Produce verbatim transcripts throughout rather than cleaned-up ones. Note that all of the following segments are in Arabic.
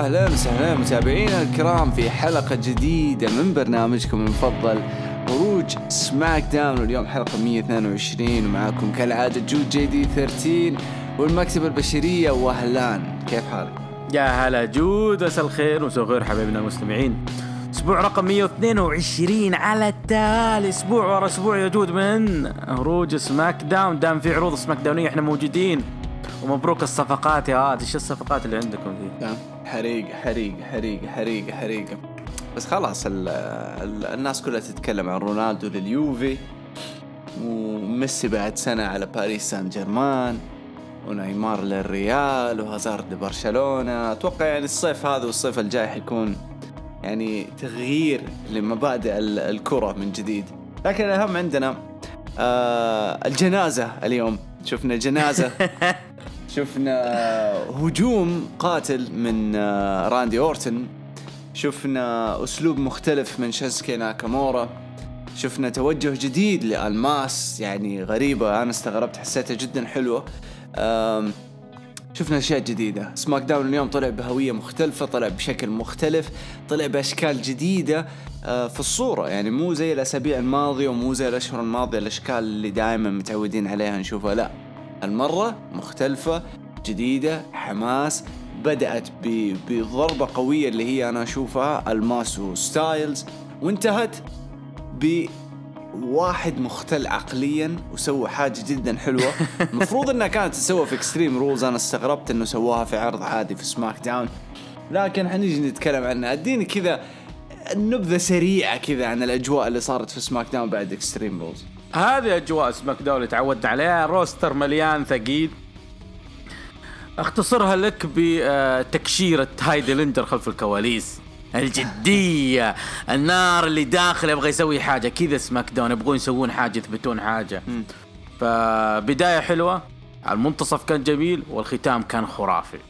أهلا وسهلا متابعينا الكرام في حلقة جديدة من برنامجكم المفضل خروج سماك داون، واليوم حلقة مية واثنين وعشرين، ومعكم كالعادة جود جي دي ثلاثة عشر والمكتبة البشرية وهلان. كيف حالك؟ يا هلا جود، مساء الخير ومساء الخير حبايبنا المستمعين. اسبوع رقم مية واثنين وعشرين على التالي، اسبوع ورا اسبوع يا جود من خروج سماك داون. دام في عروض سماك داونية احنا موجودين، ومبروك الصفقات يا هاد. ايش الصفقات اللي عندكم دي؟ حريقة حريقة حريقة حريقة حريقة. بس خلاص ال ال الناس كلها تتكلم عن رونالدو لليوفي، وميسي بعد سنة على باريس سان جيرمان، ونيمار للريال، وهازارد لبرشلونة. أتوقع يعني الصيف هذا والصيف الجاي حيكون يعني تغيير لمبادئ الكرة من جديد. لكن الأهم عندنا آه الجنازة. اليوم شفنا جنازة شفنا هجوم قاتل من آه راندي أورتن، شفنا أسلوب مختلف من شينسكي ناكامورا، شفنا توجه جديد لألماس يعني غريبة، أنا استغربت، حسيتها جدا حلوة. شفنا أشياء جديدة. سماك داون اليوم طلع بهوية مختلفة، طلع بشكل مختلف، طلع بأشكال جديدة في الصورة، يعني مو زي الأسابيع الماضية ومو زي الأشهر الماضية الأشكال اللي دائما متعودين عليها نشوفها. لا، المرة مختلفة جديدة، حماس، بدأت بضربة قوية اللي هي أنا أشوفها ألماس وستايلز، وانتهت بواحد مختل عقليا وسوى حاجة جدا حلوة. المفروض أنها كانت تسوى في اكستريم رولز، أنا استغربت أنه سواها في عرض عادي في سماك داون، لكن حنيجي نتكلم عنها. اديني كذا نبذة سريعة كذا عن الأجواء اللي صارت في سماك داون بعد اكستريم رولز. هذه أجواء سماك داون اللي تعودنا عليها، روستر مليان ثقيل. اختصرها لك بتكشيرة هايدي لينجر خلف الكواليس، الجدية، النار اللي داخل يبغى يسوي حاجة كذا. سماك داون يبغون يسوون حاجة، يثبتون حاجة. م. فبداية حلوة، المنتصف كان جميل، والختام كان خرافي.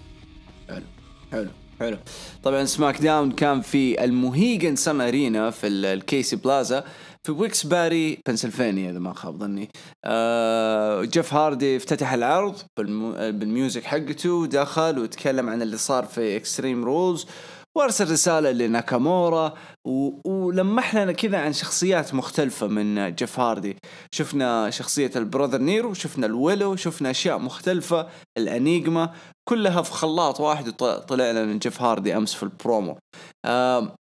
حلو حلو حلو. طبعا سماك داون كان في الموهيغن سان أرينا في الكيسي بلازا في ويكسباري بنسلفانيا إذا ما خاب ظني. آه جيف هاردي افتتح العرض بالميوزك حقته، دخل وتكلم عن اللي صار في اكستريم رولز، وارسل رسالة لناكامورا، ولمحنا كذا عن شخصيات مختلفة من جيف هاردي. شفنا شخصية البراذر نيرو، شفنا الويلو، شفنا أشياء مختلفة، الأنيجما، كلها في خلاط واحد. وطلع لنا جيف هاردي أمس في البرومو. آه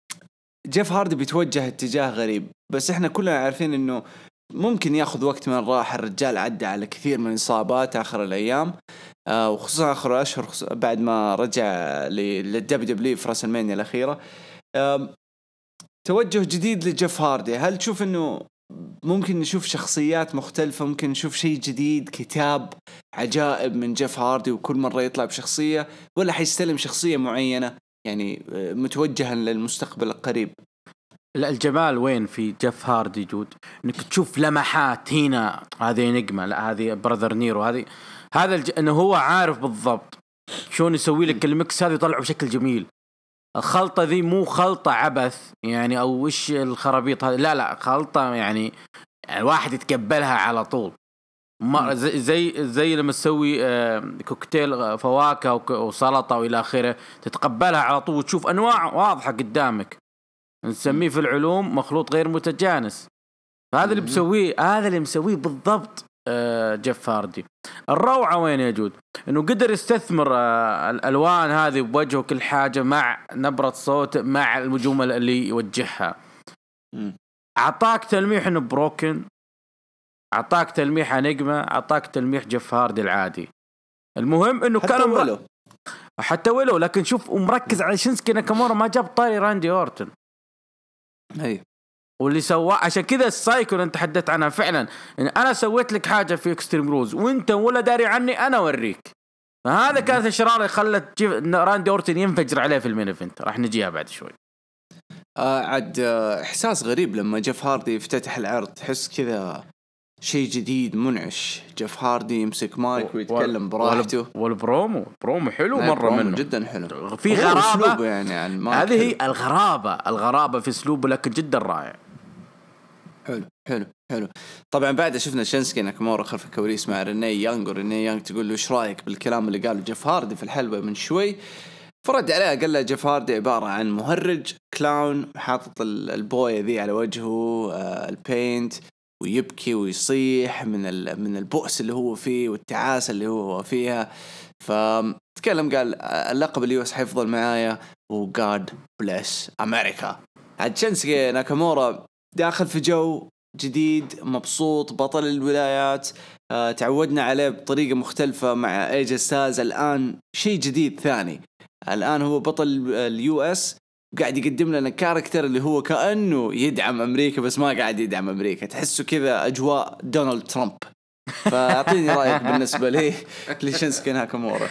جيف هاردي بيتوجه اتجاه غريب، بس احنا كلنا عارفين انه ممكن ياخذ وقت من الراحة. الرجال عدى على كثير من إصابات آخر الأيام، آه وخصوصا آخر الأشهر بعد ما رجع للدبليو دبليو في راس المانيا الأخيرة. آه توجه جديد لجيف هاردي. هل تشوف انه ممكن نشوف شخصيات مختلفة، ممكن نشوف شيء جديد، كتاب عجائب من جيف هاردي وكل مرة يطلع بشخصية، ولا حيستلم شخصية معينة يعني متوجها للمستقبل القريب؟ لا، الجمال وين في جيف هاردي جود، انك تشوف لمحات هنا، هذه نجمة، لا هذه براذر نيرو، هذه هذا الج... انه هو عارف بالضبط شلون يسوي لك الميكس هذا يطلعه بشكل جميل. الخلطة ذي مو خلطة عبث يعني او وش الخرابيط هذه، لا لا خلطة يعني الواحد يتقبلها على طول. ما زي زي, زي لما تسوي كوكتيل فواكه وسلطة والى اخره، تتقبلها على طول وتشوف انواع واضحة قدامك. نسميه في العلوم مخلوط غير متجانس. هذا اللي بسويه، هذا اللي مسويه بالضبط جيف هاردي. الروعة وين يا جود، انه قدر يستثمر الالوان هذه بوجهه، كل حاجة مع نبرة صوت، مع الجمل اللي يوجهها. اعطاك تلميح انه بروكن، اعطاك تلميح نجمة، اعطاك تلميح جيف هاردي العادي. المهم انه كان ولو. حتى ولو، لكن شوف ومركز على شينسكي ناكامورا، ما جاب طاري راندي أورتن. اي واللي سواه عشان كذا السايكو اللي انت حدثت عنها فعلا، يعني انا سويت لك حاجه في اكستريم روز وانت ولا داري عني، انا اوريك. فهذا كانت الشراره اللي خلت راندي أورتن ينفجر عليه في المين ايفنت، راح نجيها بعد شوي. آه عاد آه احساس غريب لما جيف هاردي يفتتح العرض، تحس كذا شيء جديد منعش. جيف هاردي يمسك مايك ويتكلم براحته، والبرومو برومو حلو مره منه، جدا حلو، في غرابه يعني عن هذه هي الغرابه الغرابه في اسلوبه، لكن جدا رائع. حلو حلو حلو. طبعا بعد شفنا شينسكي ناكامورا خلف الكواليس مع ريني يانغ، وريني يانغ تقول له ايش رايك بالكلام اللي قاله جيف هاردي في الحلبة من شوي. فرد عليه قال له جيف هاردي عبارة عن مهرج كلاون حاطط البوية ذي على وجهه آه البينت ويبكي ويصيح من من البؤس اللي هو فيه والتعاسة اللي هو فيها. فتكلم قال اللقب اليو اس حيفضل معايا و God bless America. عاد شينسكي ناكامورا داخل في جو جديد مبسوط بطل الولايات آه تعودنا عليه بطريقة مختلفة مع ايج ستايلز. الآن شيء جديد ثاني. الآن هو بطل اليو اس قاعد يقدم لنا كاركتر اللي هو كأنه يدعم أمريكا بس ما قاعد يدعم أمريكا. تحسه كذا أجواء دونالد ترامب. فأعطيني رأيك بالنسبة لي لشينسكي ناكامورا.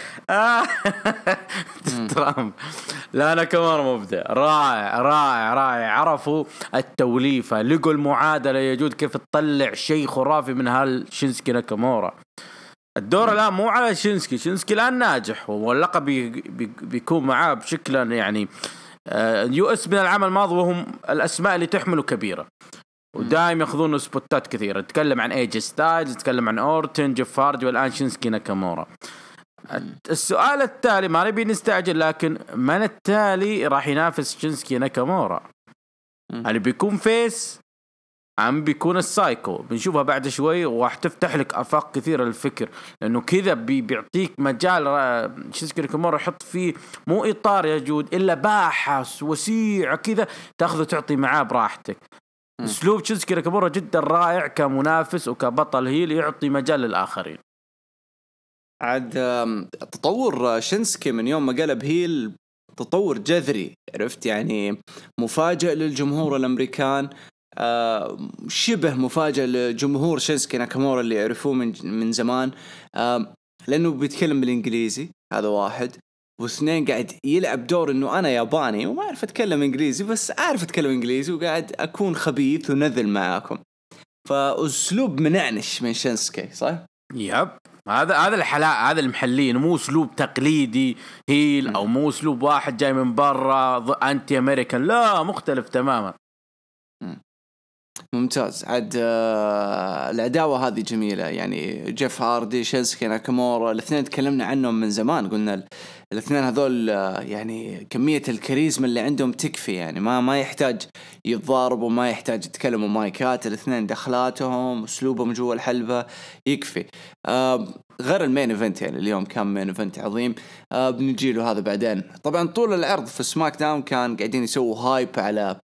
ترامب. لا ناكامورا مبدع رائع رائع رائع. عرفوا التوليفة لقوا المعادلة يجود كيف تطلع شيء خرافي من هالشينسكي ناكامورا. الدور الآن مو على شينسكي. شينسكي الآن ناجح واللقب بي بي بيكون معاه بشكل يعني اليو اس من العام الماضي وهم الأسماء اللي تحمله كبيرة ودائما ياخذون سبوتات كثيرة. نتكلم عن ايج ستايلز نتكلم عن اورتن جيف هاردي والآن شينسكي ناكامورا. السؤال التالي ما نبي نستعجل لكن من التالي راح ينافس شينسكي ناكامورا؟ هل بيكون فيس عم بيكون السايكو؟ بنشوفها بعد شوي وراح تفتح لك آفاق كثيرة للفكر لأنه كذا بي بيعطيك مجال شينسكي ناكامورا يحط فيه مو إطار يجود إلا باحث وسيع كذا تأخذ تعطي معاه براحتك. أسلوب شينسكي ناكامورا جدا رائع كمنافس وكبطل هيل يعطي مجال للآخرين. عاد تطور شينسكي من يوم ما قلب هيل تطور جذري عرفت يعني مفاجئ للجمهور الأمريكان آه شبه مفاجأة لجمهور شينسكي ناكامورا اللي يعرفوه من من زمان آه لأنه بيتكلم بالإنجليزي هذا واحد واثنين قاعد يلعب دور إنه أنا ياباني وما أعرف أتكلم إنجليزي بس أعرف أتكلم إنجليزي وقاعد أكون خبيث ونذل معاكم. فأسلوب منعنش من شينسكي صح؟ يب هذا هذا الحلاء هذا المحلين مو أسلوب تقليدي هيل أو مو أسلوب واحد جاي من برا أنتي أمريكان لا مختلف تماما. ممتاز. عاد آه العداوة هذه جميلة يعني جيف هاردي شينسكي ناكامورا الاثنين تكلمنا عنهم من زمان قلنا الاثنين هذول آه يعني كمية الكاريزما اللي عندهم تكفي يعني ما ما يحتاج يتضاربوا ما يحتاج يتكلموا مايكات. الاثنين دخلاتهم اسلوبهم جوا الحلبة يكفي. آه غير المين ايفنت يعني اليوم كان مين ايفنت عظيم آه بنجي له هذا بعدين. طبعا طول العرض في سماك داون كان قاعدين يسووا هايب على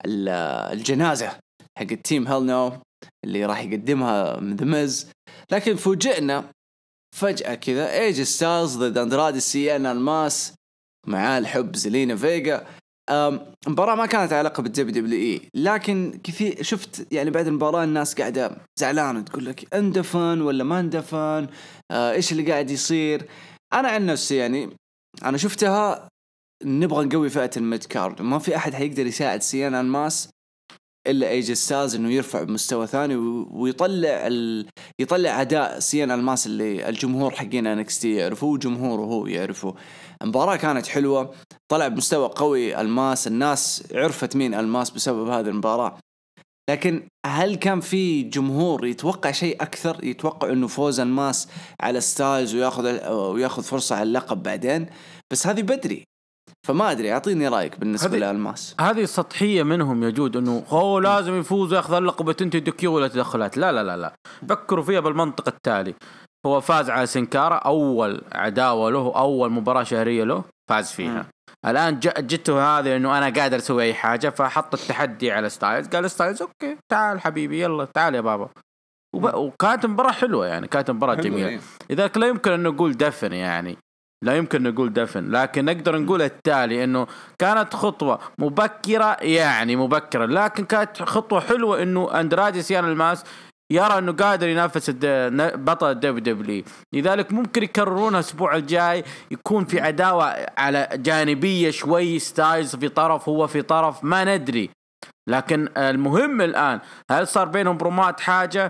الجنازة حق التيم هيل نو اللي راح يقدمها من ذا ميز. لكن فوجئنا فجأة كذا ايج ستايلز ضد اندرادي سيانا الماس مع الحب زلينا فيجا. المباراة ما كانت علاقة بالدبليو دبليو اي لكن كثير شفت يعني بعد المباراة الناس قاعدة زعلانة تقول لك اندفن ولا ما اندفن آه ايش اللي قاعد يصير. انا عن نفسي يعني انا شفتها نبغى نقوي فئة الميد كارد وما في احد حيقدر يساعد سيانا الماس إلا ايج ستايلز إنه يرفع بمستوى ثاني ويطلع ال... يطلع أداء سيان الماس اللي الجمهور حقين إن إكس تي يعرفوه وجمهوره هو يعرفه. المباراة كانت حلوة طلع بمستوى قوي الماس الناس عرفت مين الماس بسبب هذه المباراة. لكن هل كان في جمهور يتوقع شيء أكثر يتوقع إنه فوز الماس على ستايلز وياخذ وياخذ فرصة على اللقب بعدين بس هذه بدري فما أدري. أعطيني رأيك بالنسبة للماس. هذه سطحية منهم يجود إنه هو لازم يفوز ويأخذ اللقب وتنتهي دكيو ولا تدخلات. لا لا لا لا فكروا فيها بالمنطق التالي. هو فاز على سنكارا أول عداوة له أول مباراة شهرية له فاز فيها. م. الآن جته هذا إنه أنا قادر أسوي أي حاجة فحط التحدي على ستايلز قال ستايلز أوكي تعال حبيبي يلا تعال يا بابا وب... وكانت مباراة حلوة يعني كانت مباراة جميلة. إذا لا يمكن أن نقول دفن يعني لا يمكن نقول دفن لكن نقدر نقول التالي إنه كانت خطوة مبكرة يعني مبكرة لكن كانت خطوة حلوة إنه أندرادي سيان الماس يرى إنه قادر ينافس بطل الدبليو دبليو. لذلك ممكن يكررونها الأسبوع الجاي يكون في عداوة على جانبية شوي ستايلز في طرف هو في طرف ما ندري. لكن المهم الآن هل صار بينهم برومات حاجة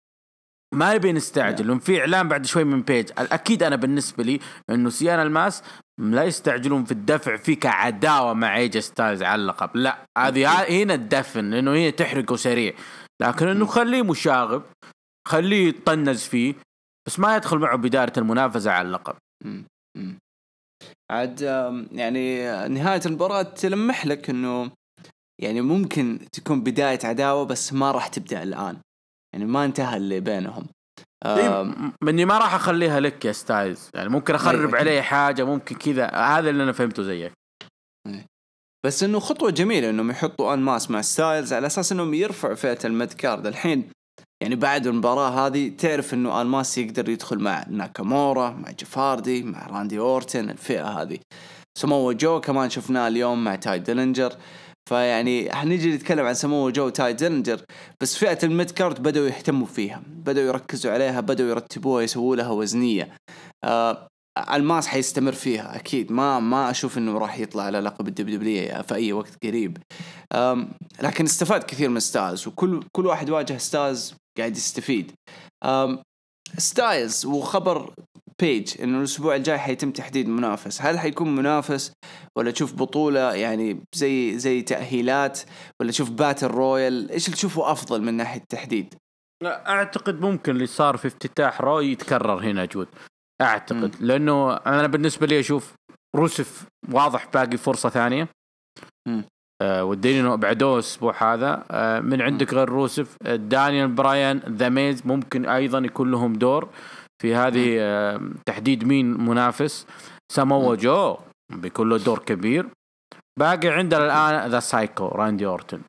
ما نبي نستعجل لهم في إعلان بعد شوي من بيج. الأكيد أنا بالنسبة لي إنه سيانا الماس لا يستعجلون في الدفع فيك عداوة مع ايج ستايلز على اللقب لا هذه هنا الدفن لأنه هي تحرقه سريع لكن إنه خليه مشاغب خليه يطنز فيه بس ما يدخل معه بداية المنافسة على اللقب. عاد يعني نهاية المباراة تلمح لك إنه يعني ممكن تكون بداية عداوة بس ما راح تبدأ الآن، يعني ما انتهى اللي بينهم. مني ما راح أخليها لك يا ستايلز، يعني ممكن أخرب عليه حاجة، ممكن كذا، هذا اللي أنا فهمته زيك. بس إنه خطوة جميلة إنهم يحطوا أنماس مع ستايلز على أساس إنهم يرفعوا فئة الميد كارد الحين. يعني بعد المباراة هذه تعرف إنه أنماس يقدر يدخل مع ناكامورا، مع جيفاردي، مع راندي أورتن، الفئة هذه. سمو جو كمان شفناه اليوم مع تاي ديلينجر. فيعني هنيجي نتكلم عن سمو جو وتاي ديلينجر، بس فئة الميد كارد بدأوا يهتموا فيها، بدأوا يركزوا عليها، بدأوا يرتبوها، يسووا لها وزنية. آه الماس حيستمر فيها أكيد، ما ما أشوف إنه راح يطلع على لقب الدبليو في أي وقت قريب. لكن استفاد كثير من ستايلز، وكل كل واحد واجه ستايلز قاعد يستفيد. ستايلز وخبر بيج إنه الأسبوع الجاي حيتم تحديد منافس. هل حيكون منافس ولا تشوف بطولة يعني زي زي تأهيلات، ولا تشوف باتل رويال؟ إيش اللي تشوفه أفضل من ناحية التحديد؟ لا أعتقد ممكن اللي صار في افتتاح رو يتكرر هنا جود، أعتقد م. لأنه أنا بالنسبة لي أشوف روسف واضح باقي فرصة ثانية. م. آه وديني إنه بعدوه الأسبوع هذا آه من عندك غير روسف، آه دانيال براين ذا ميز ممكن أيضا يكون لهم دور في هذه آه تحديد مين منافس. سامو جو بيكون له دور كبير. باقي عندنا الآن ذا سايكو راندي أورتن.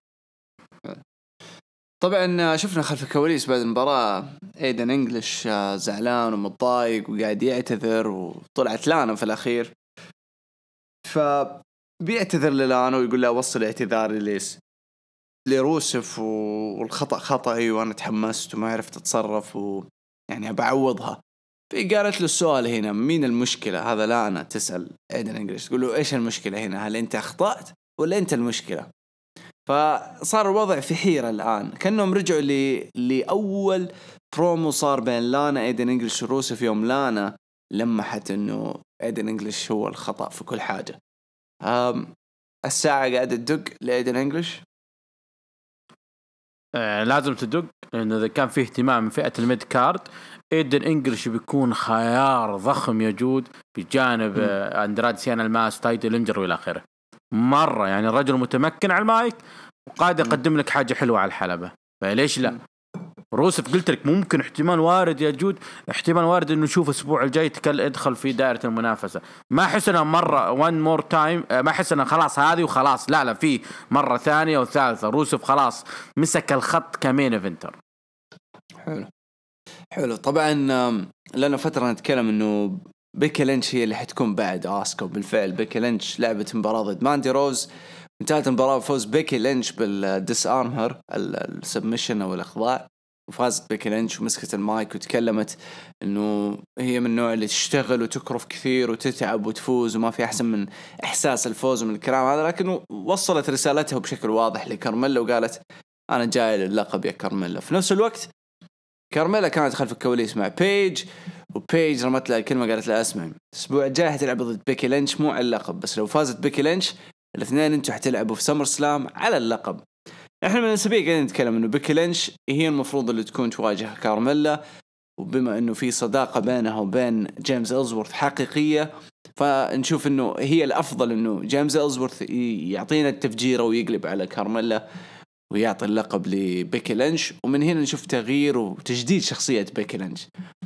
طبعا شفنا خلف الكواليس بعد المباراة ايدن انجلش زعلان ومتضايق وقاعد يعتذر، وطلعت لانا في الأخير فبيعتذر للانا ويقول له وصل اعتذاري ليس لروسف والخطأ خطأي وأنا تحمست وما عرفت أتصرف ويعني بعوضها. فقالت له السؤال هنا مين المشكلة؟ هذا لانا تسأل ايدن انجلش، تقول له ايش المشكلة هنا؟ هل انت أخطأت ولا انت المشكلة؟ فصار الوضع في حيرة الآن، كأنهم رجعوا ل... لأول برومو صار بين لانا ايدن انجلش وروسف، يوم لانا لمحت انه ايدن انجلش هو الخطأ في كل حاجة. أم... الساعة قاعدة تدق لايدن انجلش. آه لازم تدق، لأنه إذا كان فيه اهتمام من فئة الميد كارد ايدن انجلش بيكون خيار ضخم يجود بجانب آه اندراد سيانا الماس تاي ديلينجر والى آخره. مرة يعني الرجل متمكن على المايك وقاعد يقدم لك حاجة حلوة على الحلبة، فليش لا؟ روسف قلت لك ممكن احتمال وارد يا جود، احتمال وارد انه نشوف الاسبوع الجاي تكل ادخل في دائرة المنافسة. ما احس انها مرة one more time، ما احس انها خلاص هذه وخلاص، لا لا في مرة ثانية وثالثة. روسف خلاص مسك الخط كمين ايفنتر. حلو حلو. طبعا لنا فترة نتكلم انه بيكي لينش هي اللي حتكون بعد آسكا، وبالفعل بيكي لينش لعبت مباراة ضد ماندي روز، انتهت المباراة بفوز بيكي لينش بالديس آرمر السبمشن أو الإخضاع، وفازت بيكي لينش ومسكت المايك وتكلمت إنه هي من النوع اللي تشتغل وتكرف كثير وتتعب وتفوز، وما في أحسن من إحساس الفوز من الكلام هذا. لكن وصلت رسالتها بشكل واضح لكارميلا وقالت أنا جاي للقب يا كارميلا. في نفس الوقت كارميلا كانت خلف الكواليس مع بيج، وبيج رمت لها الكلمة قالت لها اسمعي الأسبوع الجاي هتلعب ضد بيكي لينش مو على اللقب، بس لو فازت بيكي لينش الاثنين انتوا حتلعبوا في سمر سلام على اللقب. احنا من السبيق قاعدين نتكلم انه بيكي لينش هي المفروض اللي تكون تواجه كارميلا، وبما انه في صداقة بينها وبين جيمس إلزورث حقيقية، فنشوف انه هي الافضل انه جيمس إلزورث يعطينا التفجير ويقلب على كارميلا ويعطي اللقب لبيكي لينش، ومن هنا نشوف تغيير وتجديد شخصية بيكي لينش.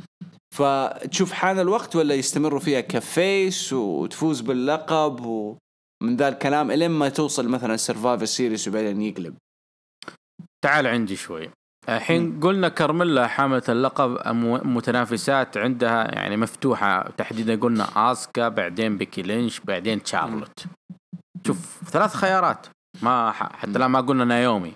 فتشوف حان الوقت ولا يستمروا فيها كفيس وتفوز باللقب ومن ذا الكلام إلين ما توصل مثلا سيرفايفر سيريس وبعدين يقلب؟ تعال عندي شوي الحين. قلنا كارميلا حاملة اللقب، متنافسات عندها يعني مفتوحة تحديدا، قلنا آسكا بعدين بيكي لينش بعدين شارلوت. شوف ثلاث خيارات، ما حتى لا ما قلنا نايومي.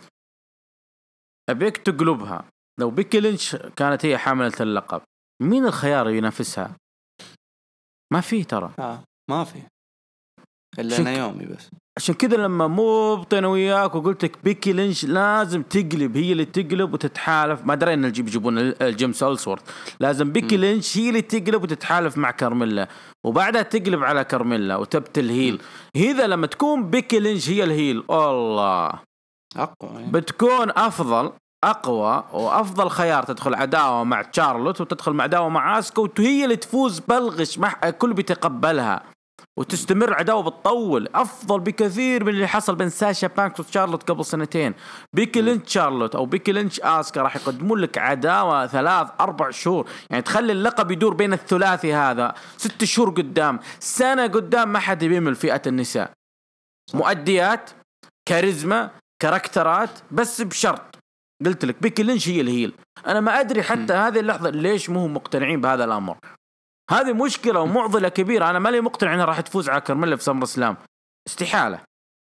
أبيك تقلبها، لو بيكي لينش كانت هي حاملة اللقب مين الخيار ينافسها؟ ما في ترى آه ما في إلا نايومي بس. عشان كذا لما مو بطينا وياك وقلت لك بيكي لينش لازم تقلب، هي اللي تقلب وتتحالف. ما درينا نجيب يجيبون الجيمس إلزورث، لازم بيكي م. لينش هي اللي تقلب وتتحالف مع كارميلا وبعدها تقلب على كارميلا وتبتل هيل. هذا لما تكون بيكي لينش هي الهيل الله أقوى يعني. بتكون أفضل أقوى وأفضل خيار، تدخل عداوة مع شارلوت وتدخل مع عداوة مع آسكا وهي اللي تفوز بلغش، مع كل بيتقبلها. وتستمر عداوة بتطول أفضل بكثير من اللي حصل بين ساشا بانكس وشارلوت قبل سنتين. بيكي لينش شارلوت أو بيكي لينش آسكا راح يقدمون لك عداوة ثلاث أربع شهور، يعني تخلي اللقب يدور بين الثلاثي هذا ست شهور قدام، سنة قدام، ما حد بيمل فئة النساء. مؤديات، كاريزما، كاركترات، بس بشرط قلت لك بيكي لينش هي الهيل. أنا ما أدري حتى هذه اللحظة ليش مو مقتنعين بهذا الأمر. هذه مشكلة ومعضلة كبيرة. أنا ما لي مقتنع أنها راح تفوز على كارميلا في سمر سلام، استحالة.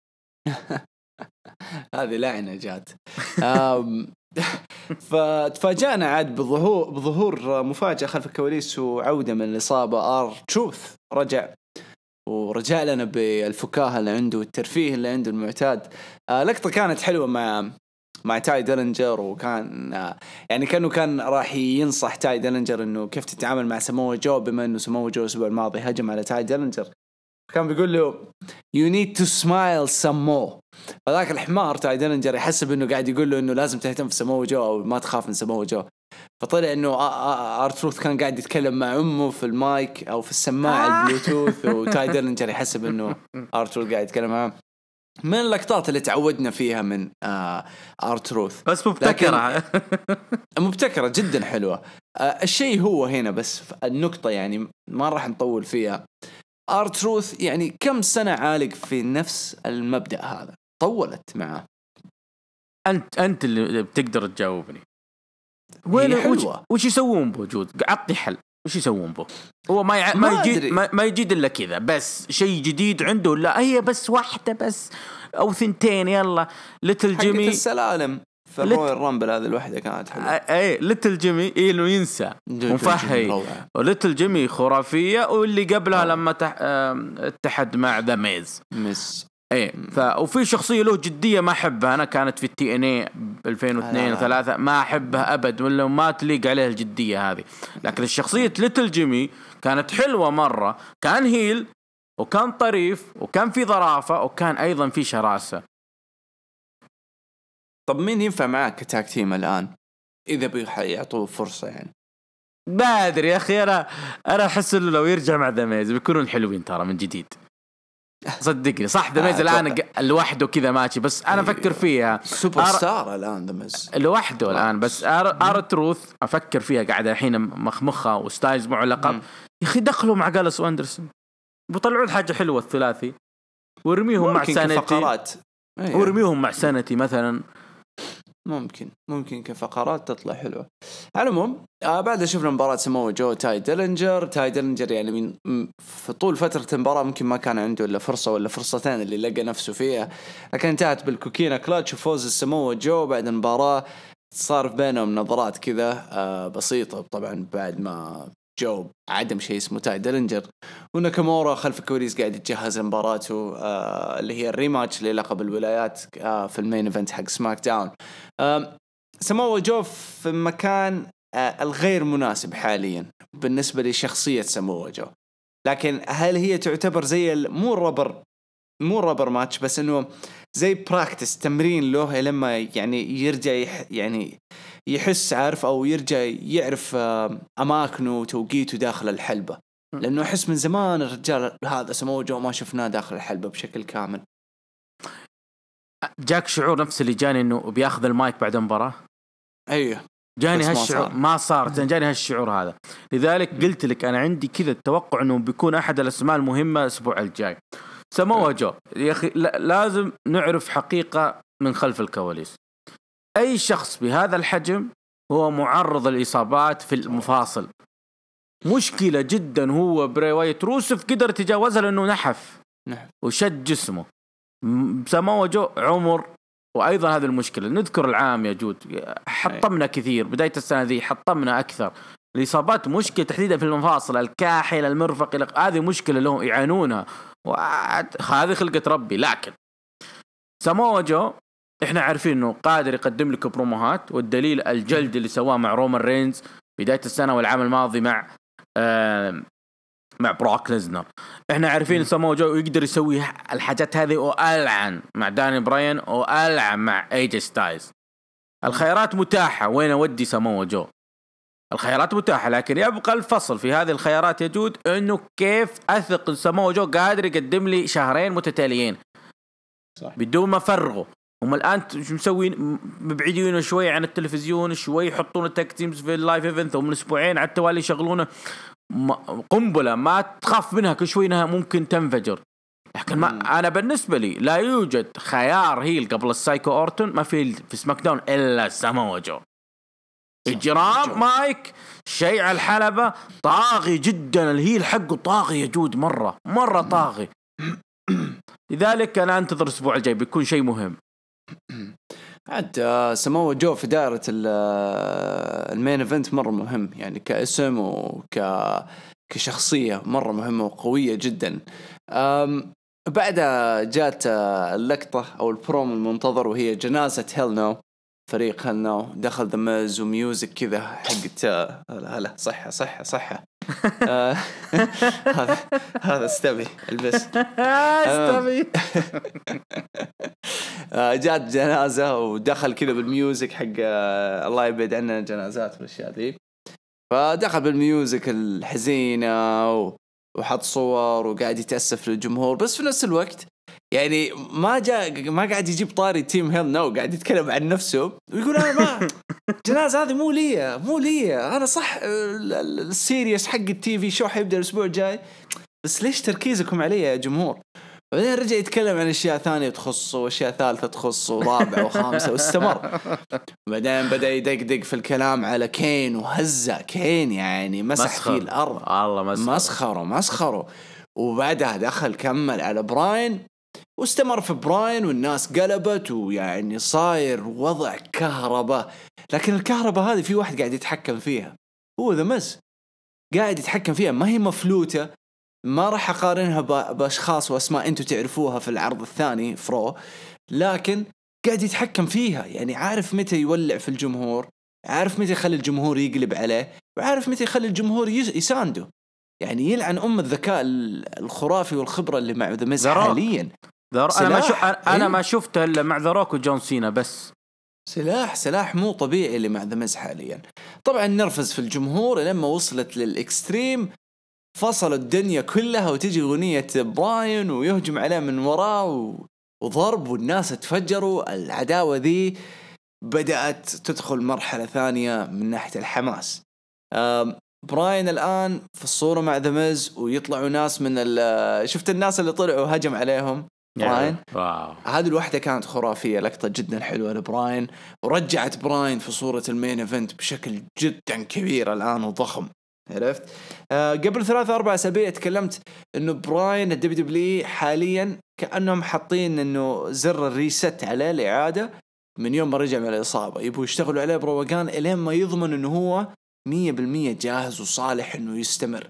هذه لعنة جات. فتفاجأنا عاد بظهور بظهور مفاجأة خلف الكواليس وعودة من الإصابة. آر تروث رجع ورجع لنا بالفكاهة اللي عنده والترفيه اللي عنده المعتاد. لقطة كانت حلوة مع مع تاي ديلينجر، وكان يعني كانه كان راح ينصح تاي ديلينجر انه كيف تتعامل مع سمو جو، بما انه سمو جو الاسبوع الماضي هجم على تاي ديلينجر. كان بيقول له you need to smile some more. فذاك الحمار تاي ديلينجر يحسب انه قاعد يقول له انه لازم تهتم في سمو جو او ما تخاف من سمو جو. فطلع انه ارتروث كان قاعد يتكلم مع امه في المايك او في السماعه البلوتوث، وتاي ديلينجر يحسب انه ارتروث قاعد يتكلم معه. من اللقطات اللي تعودنا فيها من آه آرتروث، بس مبتكرة مبتكرة جدا حلوة. آه الشيء هو هنا بس النقطة، يعني ما راح نطول فيها. آرتروث يعني كم سنة عالق في نفس المبدأ هذا، طولت معه. أنت أنت اللي بتقدر تجاوبني. وين وش, وش يسوون بوجود؟ عطني حل. وش يسوون به؟ هو ما يع... ما, ما يجيد ما, ما يجيد إلا كذا بس شيء جديد عنده. لا هي بس واحدة بس أو ثنتين. يلا ليتل جيمي السلالم في الرويال رامبل هذه الوحدة كانت حلوة. اي ليتل جيمي إيه إنه ينسى مفهي، وليتل جيمي خرافية. واللي قبلها أوه. لما تح... اتحد مع ذا ميز ميز ايه ف... وفي شخصية له جدية ما أحبها أنا، كانت في التي ان اي ألفين واثنين وثلاثة ما أحبها أبد، ولا ما تليق عليها الجدية هذه. لكن الشخصية ليتل جيمي كانت حلوة مرة، كان هيل وكان طريف وكان في ظرافة وكان أيضا في شراسة. طب مين ينفع معك كتاك تيم الآن إذا بيعطوه فرصة؟ يعني ما أدري يا أخي، أنا أنا أحس إنه لو يرجع مع دميز بيكونون حلوين ترى من جديد. صدقني صح دميز الآن لوحده كذا ماشي، بس أنا أفكر فيها سوبر ستار الآن دميز لوحده الآن. بس آرتروث أفكر فيها قاعدة الحين مخمخة وستايلز معه لقب. يا أخي دخلوا مع جالس واندرسون بيطلعون حاجة حلوة الثلاثي، ورميهم مع سانتي ورميهم مع سانتي مثلا. ممكن ممكن كفقرات تطلع حلوة. على العموم آه بعد شفنا مباراة سمو جو تاي ديلينجر. تاي ديلينجر يعني من في طول فترة المباراة ممكن ما كان عنده إلا فرصة ولا فرصتين اللي لقى نفسه فيها، لكن انتهت بالكوكينا كلاتش وفوز السمو جو. بعد المباراة صار بينهم نظرات كذا آه بسيطة طبعا بعد ما جو عدم شيء اسمه تاي ديلينجر، وناكامورا خلف الكواليس قاعد يتجهز لمباراته آه اللي هي الريماتش للقب الولايات آه في المين ايفنت حق سماك داون. آه سمو جو في مكان آه الغير مناسب حاليا بالنسبة لشخصية سمو جو، لكن هل هي تعتبر زي مو ربر مو ربر ماتش بس انه زي براكتس تمرين له لما يعني يرجع يح يعني يحس عارف او يرجع يعرف اماكنه وتوقيته داخل الحلبة، لانه احس من زمان الرجال هذا سمو جو ما شفناه داخل الحلبة بشكل كامل. جاك شعور نفس اللي جاني انه بياخذ المايك بعد المباراة؟ ايوه جاني هالشعور ما صار, ما صار. جاني هالشعور هذا، لذلك قلت لك انا عندي كذا التوقع انه بيكون احد الاسماء المهمة الاسبوع الجاي سمو جو. يا أخي لازم نعرف حقيقة من خلف الكواليس. أي شخص بهذا الحجم هو معرض للإصابات في المفاصل. مشكلة جدا. هو براي وايت روسف قدر تجاوزها لأنه نحف وشد جسمه. سمو جو عمر، وأيضا هذه المشكلة نذكر العام يا جود حطمنا كثير بداية السنة ذي، حطمنا أكثر. الإصابات مشكلة تحديدا في المفاصل الكاحل المرفق، هذه مشكلة لهم يعانونها وهذه خلقة ربي. لكن سمو جو احنا عارفين انه قادر يقدم لك بروموهات، والدليل الجلد اللي سواه مع رومان رينز بداية السنة والعام الماضي مع آه مع بروك ليزنر. احنا عارفين سمو جو يقدر يسوي الحاجات هذه وألعن مع داني براين وألعن مع ايجي ستايلز. الخيارات متاحة، وين اودي سمو جو؟ الخيارات متاحة، لكن يبقى الفصل في هذه الخيارات يا جود انه كيف اثق ان سامو جو قادر يقدم لي شهرين متتاليين صح. بدون ما فرغوا. هم الان شو مسوين؟ مبعدين شوي عن التلفزيون، شوي يحطون التاك تيمز في اللايف ايفنت، ومن اسبوعين على التوالي يشغلونه قنبلة ما تخاف منها، كل شوي انها ممكن تنفجر. لكن ما انا بالنسبه لي لا يوجد خيار هيل قبل السايكو اورتون ما في في سماك داون الا سامو جو. اجرام مايك شيء على الحلبة طاغي جدا، الهيل حقه طاغي يا جود، مرة مرة طاغي. لذلك أنا أنتظر الأسبوع الجاي بيكون شيء مهم. عاد سمو جو في دائرة المين ايفنت مرة مهم، يعني كاسم وك كشخصية مرة مهمة وقوية جدا. بعدها جات اللقطة أو البروم المنتظر وهي جنازة هيل نو، فريق هيل نو. دخل ذا ميز وميوزك كذا حقت هلا هلا صحة صحة صحة. هذا هذا استبي البس استبي. جات جنازة ودخل كذا بالميوزك حق الله يبعد عنا الجنازات والأشياء ذي، فدخل بالميوزك الحزينة وحط صور وقاعد يتأسف للجمهور، بس في نفس الوقت يعني ما جاء ما قاعد يجيب طاري تيم هيل نو، قاعد يتكلم عن نفسه ويقول أنا ما جنازة هذه مو لي مو لي أنا صح السيريس حق التي في شو حيبدأ الأسبوع الجاي، بس ليش تركيزكم علي يا جمهور؟ بعدين رجع يتكلم عن أشياء ثانية تخصه وأشياء ثالثة تخصه ورابعة وخامسة واستمر. بعدين بدأ يدقدق في الكلام على كين وهزة كين، يعني مسح فيه الأرض، الله مسخره مسخره مسخره. وبعدها دخل كمل على براين واستمر في براين، والناس قلبت ويعني صاير وضع كهرباء. لكن الكهرباء هذه في واحد قاعد يتحكم فيها، هو ذا مز قاعد يتحكم فيها، ما هي مفلوتة. ما راح أقارنها بأشخاص وأسماء أنتوا تعرفوها في العرض الثاني فرو، لكن قاعد يتحكم فيها، يعني عارف متى يولع في الجمهور، عارف متى يخلي الجمهور يقلب عليه، وعارف متى يخلي الجمهور يسانده. يعني يلعن أم الذكاء الخرافي والخبرة اللي مع ذا ميز حاليا. أنا ما شو أنا ما شفته إلا مع ذا روك وجون سينا بس. سلاح سلاح مو طبيعي اللي مع ذا ميز حاليا. طبعا نرفز في الجمهور لما وصلت للإكستريم، فصل الدنيا كلها وتجي أغنية براين ويهجم عليه من وراه وضرب والناس تفجروا. العداوة ذي بدأت تدخل مرحلة ثانية من ناحية الحماس. براين الآن في الصورة مع ذا ميز ويطلعوا ناس من شفت الناس اللي طلعوا هجم عليهم براين. هذه الوحدة كانت خرافية، لقطة جدا حلوة لبراين، ورجعت براين في صورة المين ايفنت بشكل جدا كبير الآن وضخم. عرفت آه قبل ثلاثة أربع أسابيع تكلمت إنه براين الدبليو دبليو حاليا كأنهم حاطين إنه زر الريست عليه الإعادة من يوم ما رجع من الإصابة، يبغوا يشتغلوا عليه بروقان إلين ما يضمن إنه هو مية بالمية جاهز وصالح إنه يستمر.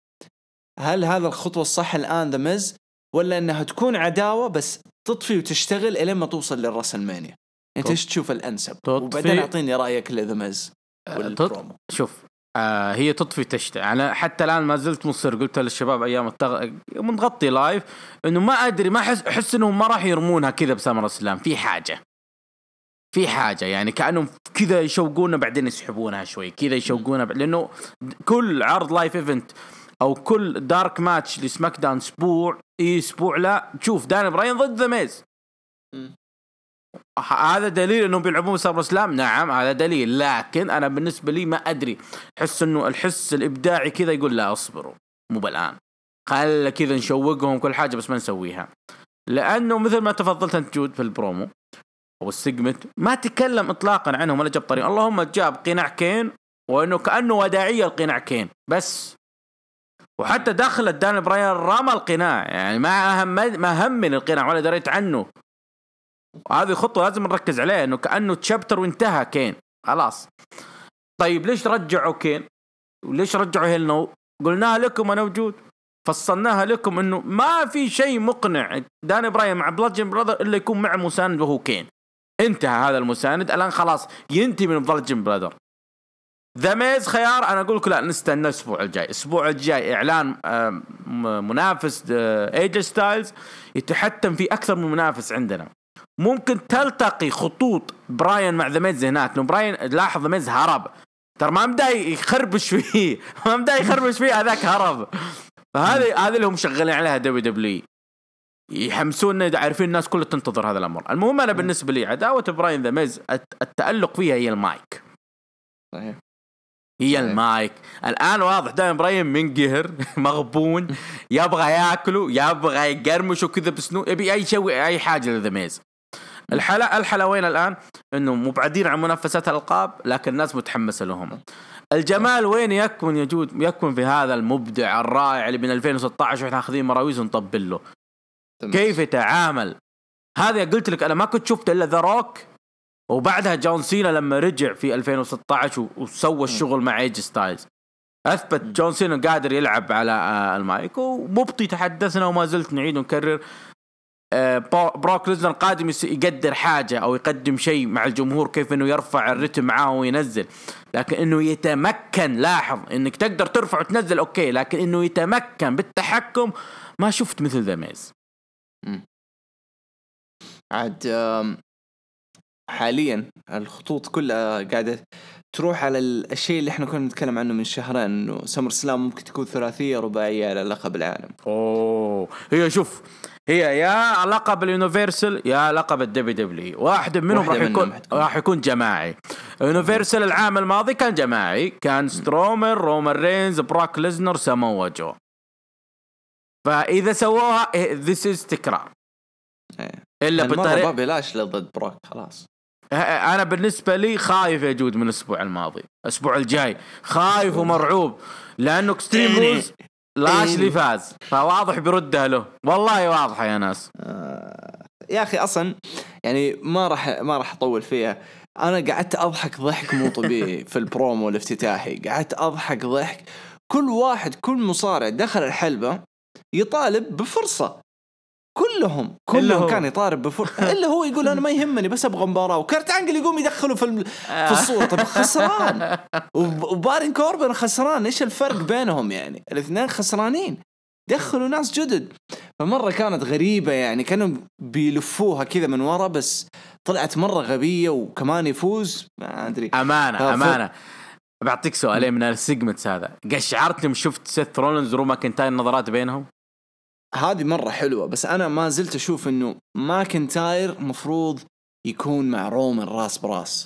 هل هذا الخطوة الصح الآن ذا ميز، ولا إنها تكون عداوة بس تطفي وتشتغل إلين ما توصل للرسلمانيا؟ أنت إيش تشوف الأنسب؟ وبعدين أعطيني رأيك لذا ميز والبرومو. شوف آه هي تطفي تشت. أنا حتى الآن ما زلت مصر، قلت للشباب أيام التغ... منغطي لايف إنه ما أدري، ما أحس أحس إنهم ما راح يرمونها كذا بسمر السلام، في حاجة في حاجة يعني كأنهم كذا يشوقونا بعدين يسحبونها شوي كذا يشوقونا ب... لأنه كل عرض لايف إيفنت أو كل دارك ماتش لسماك داون أسبوع إيه أسبوع لا تشوف داني براين ضد ذا ميز. هذا دليل انهم بيلعبون سمر السلام، نعم هذا دليل، لكن انا بالنسبه لي ما ادري، حس انه الحس الابداعي كذا يقول لا اصبروا مو بالان، خلى كذا نشوقهم كل حاجه بس ما نسويها. لانه مثل ما تفضلت انت جود في البرومو او السيجمنت ما تكلم اطلاقا عنهم ولا جاب طريق، اللهم جاب قناع كين وانه كانه وداعيه القناع كين بس، وحتى دخلت دان براين رمى القناع، يعني ما اهم ما هم من القناع ولا دريت عنه. هذه خطوة لازم نركز عليها، إنه كأنه تشابتر وانتهى كين خلاص. طيب ليش رجعوا كين وليش رجعوا هيل نو؟ قلناها لكم أنا وجود، فصلناها لكم إنه ما في شيء مقنع داني براين مع بلادجن براذر إلا يكون مع مساند وهو كين. انتهى هذا المساند الآن خلاص ينتهي من بلادجن براذر. ذا ميز خيار أنا أقول لك لا نستنى الأسبوع الجاي. الأسبوع الجاي إعلان منافس ايج ستايلز يتحتم في أكثر من منافس عندنا، ممكن تلتقي خطوط براين مع ذا ميز هناك. لأن براين لاحظ ذا ميز هرب ترى ما بدأ يخربش فيه ما بدأ يخربش فيه هذاك هرب. فهذه هذه اللي هم شغالين عليها دبليو دبليو يحمسون عارفين الناس كلها تنتظر هذا الأمر. المهم أنا بالنسبة لي عداوة براين ذا ميز التألق فيها هي المايك. صحيح. هي المايك الآن واضح دائما براين من قهر مغبون يبغى يأكله يبغى يقرمش وكذا بسنو يبي أي شيء أي حاجة لذا ميز. الحلا الحلا وين الآن إنه مبعدين عن منافسات الألقاب لكن الناس متحمسة لهم. الجمال وين يكمن يجود يكمن في هذا المبدع الرائع اللي من ألفين وستة عشر وإحنا أخذين مراويز ونطبل له كيف يتعامل. هذا قلت لك أنا ما كنت شفت إلا ذا روك وبعدها جون سينا لما رجع في ألفين وستة عشر وسوى الشغل مع ايج ستايلز أثبت جون سينا قادر يلعب على المايك ومبطي تحدثنا وما زلت نعيد ونكرر. بروك ليزنر قادم يقدر حاجة أو يقدم شيء مع الجمهور كيف إنه يرفع الرتم معاه وينزل لكن إنه يتمكن لاحظ إنك تقدر ترفع وتنزل أوكي لكن إنه يتمكن بالتحكم ما شفت مثل ذا ميز. عاد حاليا الخطوط كلها قاعدة تروح على الشيء اللي احنا كنا نتكلم عنه من شهرين انه سمر سلام ممكن تكون ثلاثية رباعية على لقب العالم. اوه هي شوف هي يا لقب اليونيفرسال يا لقب الدبليو دبليو واحد منهم راح يكون راح يكون جماعي. اليونيفرسال العام الماضي كان جماعي كان سترومر رومان رينز بروك ليزنر ساموا جو. فإذا سووها this is تكرار إلا بطريقة بلاش ضد بروك خلاص. أنا بالنسبة لي خايف يجود من الأسبوع الماضي الأسبوع الجاي خايف ومرعوب لأنه اكستريم رولز لاشلي فاز فواضح بيردها له والله واضحة يا ناس. آه يا أخي أصلا يعني ما راح ما راح أطول فيها. أنا قعدت أضحك ضحك مو طبيعي في البرومو الافتتاحي قعدت أضحك ضحك. كل واحد كل مصارع دخل الحلبة يطالب بفرصة كلهم كلهم كان يطالب بفرصة إلا هو يقول أنا ما يهمني بس أبغى مباراة وكرت أنجل يقوم يدخله في في الصورة. طب خسران وبارين كوربن خسران إيش الفرق بينهم يعني الاثنين خسرانين دخلوا ناس جدد. فمرة كانت غريبة يعني كانوا بيلفوها كذا من ورا بس طلعت مرة غبية وكمان يفوز ما أدري. أمانة أمانة بعطيك سؤالين من السيجمنت هذا قشعرت لما شفت سيث رولينز وروما كنتاي النظرات بينهم هذه مرة حلوة بس أنا ما زلت أشوف إنه ماكنتاير مفروض يكون مع رومان راس براس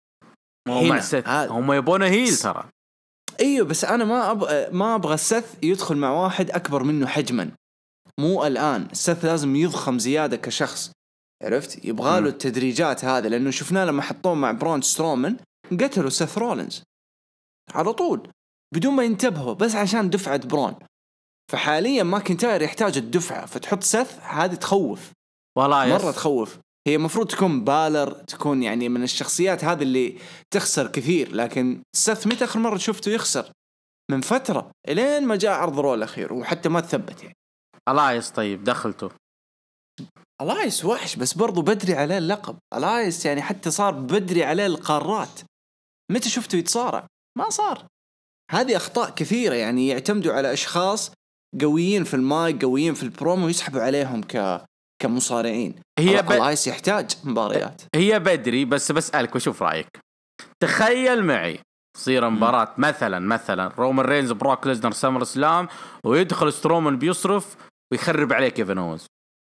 هنا هم يبونه هيل ترى. أيوه بس أنا ما أبغى ما أبغى سيث يدخل مع واحد أكبر منه حجما مو الآن. سيث لازم يضخم زيادة كشخص عرفت يبغى له التدريجات هذا لأنه شفناه لما حطوه مع برون سترومان قتلوا سيث رولينز على طول بدون ما ينتبهوا بس عشان دفعة برون. فحاليا ماكنتاير يحتاج الدفعة فتحط سيث هذه تخوف والله مرة تخوف. هي مفروض تكون بالر تكون يعني من الشخصيات هذه اللي تخسر كثير لكن سيث متى آخر مرة شفته يخسر من فترة إلين ما جاء عرض رو الأخير وحتى ما تثبت يعني. الايس طيب دخلته الايس وحش بس برضو بدري عليه اللقب. الايس يعني حتى صار بدري عليه القارات متى شفته يتصارع ما صار. هذه أخطاء كثيرة يعني يعتمدوا على أشخاص قويين في المايك قويين في البرومو يسحبوا عليهم ك كمصارعين. هي ب... الايس يحتاج مباريات. هي بدري بس بسألك وشوف رأيك. تخيل معي تصير مباراة مثلا مثلا رومان رينز بروك ليزنر سامر سلام ويدخل سترومان بيصرف ويخرب عليه كيفن أوينز.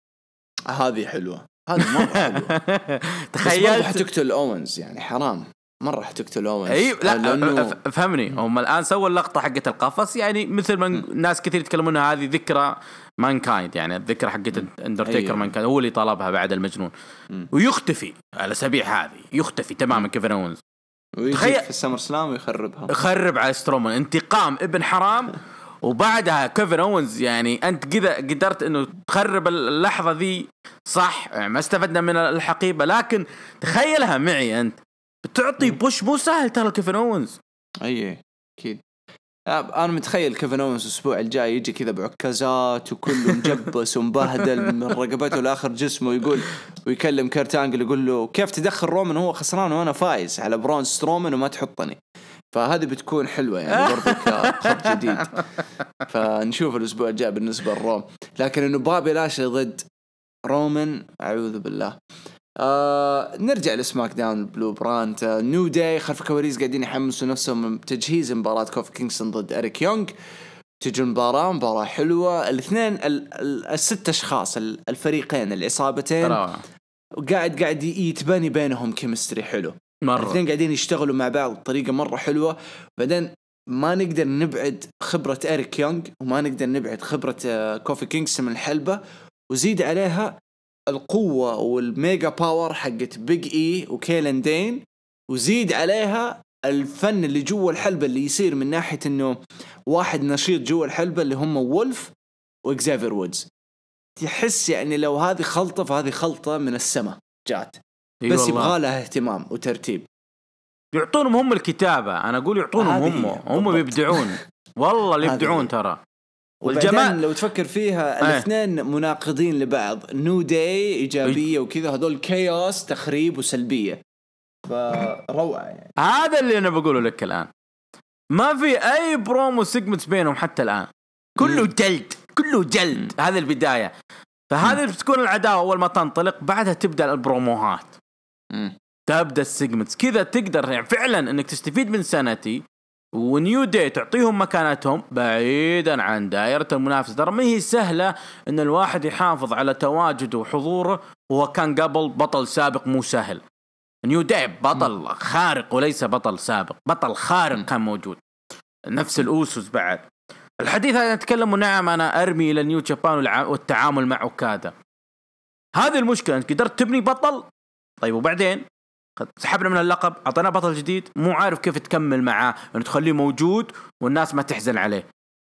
هذه حلوة هذه مرة حلوة. تخيل حتقتل أوينز يعني حرام مرة حتقتل أوينز. أي لا لأنه... فهمني هم الآن سووا اللقطة حقة القفص يعني مثل ما ناس كثير يتكلمون هذه ذكرى مانكايند يعني الذكرى حقة اندرتيكر أيوه. مانكايند هو اللي طلبها بعد المجنون م. ويختفي على سبيع هذه يختفي تماما كيفن أوينز تخيل في السمر سلام ويخربها يخرب على سترومان انتقام ابن حرام. وبعدها كيفن أوينز يعني أنت كذا قدرت إنه تخرب اللحظة ذي صح يعني ما استفدنا من الحقيبة لكن تخيلها معي أنت بتعطي بوش مو سهل ترى كيفن أوينز. أيه أكيد أنا متخيل كيفن أوينز الأسبوع الجاي يجي كذا بعكازات وكله مجبس ومبهدل من رقبته لآخر جسمه ويقول ويكلم كيرت أنجل يقول له كيف تدخل رومان هو خسران وأنا فايز على برون سترومان وما تحطني. فهذه بتكون حلوة يعني برضو كخط جديد. فنشوف الأسبوع الجاي بالنسبة للروم. لكن إنه بابي لاشلي ضد رومان أعوذ بالله آه نرجع لسماك داون بلو براند. آه نيو داي خلف الكواليس قاعدين يحمسوا نفسهم بتجهيز مباراة كوفي كينغستون ضد إريك يونغ. تجي المباراة مباراة حلوة. الاثنين ال- ال- الست أشخاص الفريقين العصابتين وقاعد قاعد يتبني بينهم كيمستري حلو مرة. الاثنين قاعدين يشتغلوا مع بعض بطريقة مرة حلوة. بعدين ما نقدر نبعد خبرة إريك يونغ وما نقدر نبعد خبرة آه كوفي كينغستون من الحلبة، وزيد عليها القوة والميجا باور حقت بيج اي وكيلن دين، وزيد عليها الفن اللي جوا الحلبة اللي يصير من ناحية انه واحد نشيط جوا الحلبة اللي هم وولف واكزافير وودز. تحس يعني لو هذه خلطة فهذه خلطة من السماء جات، بس يبغى لها اهتمام وترتيب. يعطونهم هم الكتابة، انا اقول يعطونهم هم هم بيبدعون والله اللي يبدعون ترى. والجمال لو تفكر فيها الاثنين اه. مناقضين لبعض. نو داي إيجابية وكذا، هذول كياس تخريب وسلبية، فروعة يعني. هذا اللي أنا بقوله لك الآن، ما في أي برومو سيجمنت بينهم حتى الآن، كله جلد كله جلد. هذه البداية، فهذه بتكون العداوة أول ما تنطلق، بعدها تبدأ البروموهات م. تبدأ السيجمنتس كذا. تقدر يعني فعلا أنك تستفيد من سنتي ونيو داي تعطيهم مكانتهم بعيدا عن دائرة المنافسة. ترى ما هي سهلة ان الواحد يحافظ على تواجده وحضوره وهو كان قبل بطل سابق، مو سهل. نيو داي بطل خارق وليس بطل سابق، بطل خارق كان موجود. نفس الأوسوس بعد. الحديث هذا نتكلم، نعم أنا أرمي إلى نيو جابان والتعامل مع أوكادا. هذه المشكلة، أنت قدرت تبني بطل طيب وبعدين سحبنا من اللقب، أعطينا بطل جديد، مو عارف كيف تكمل معاه أنه تخليه موجود والناس ما تحزن عليه.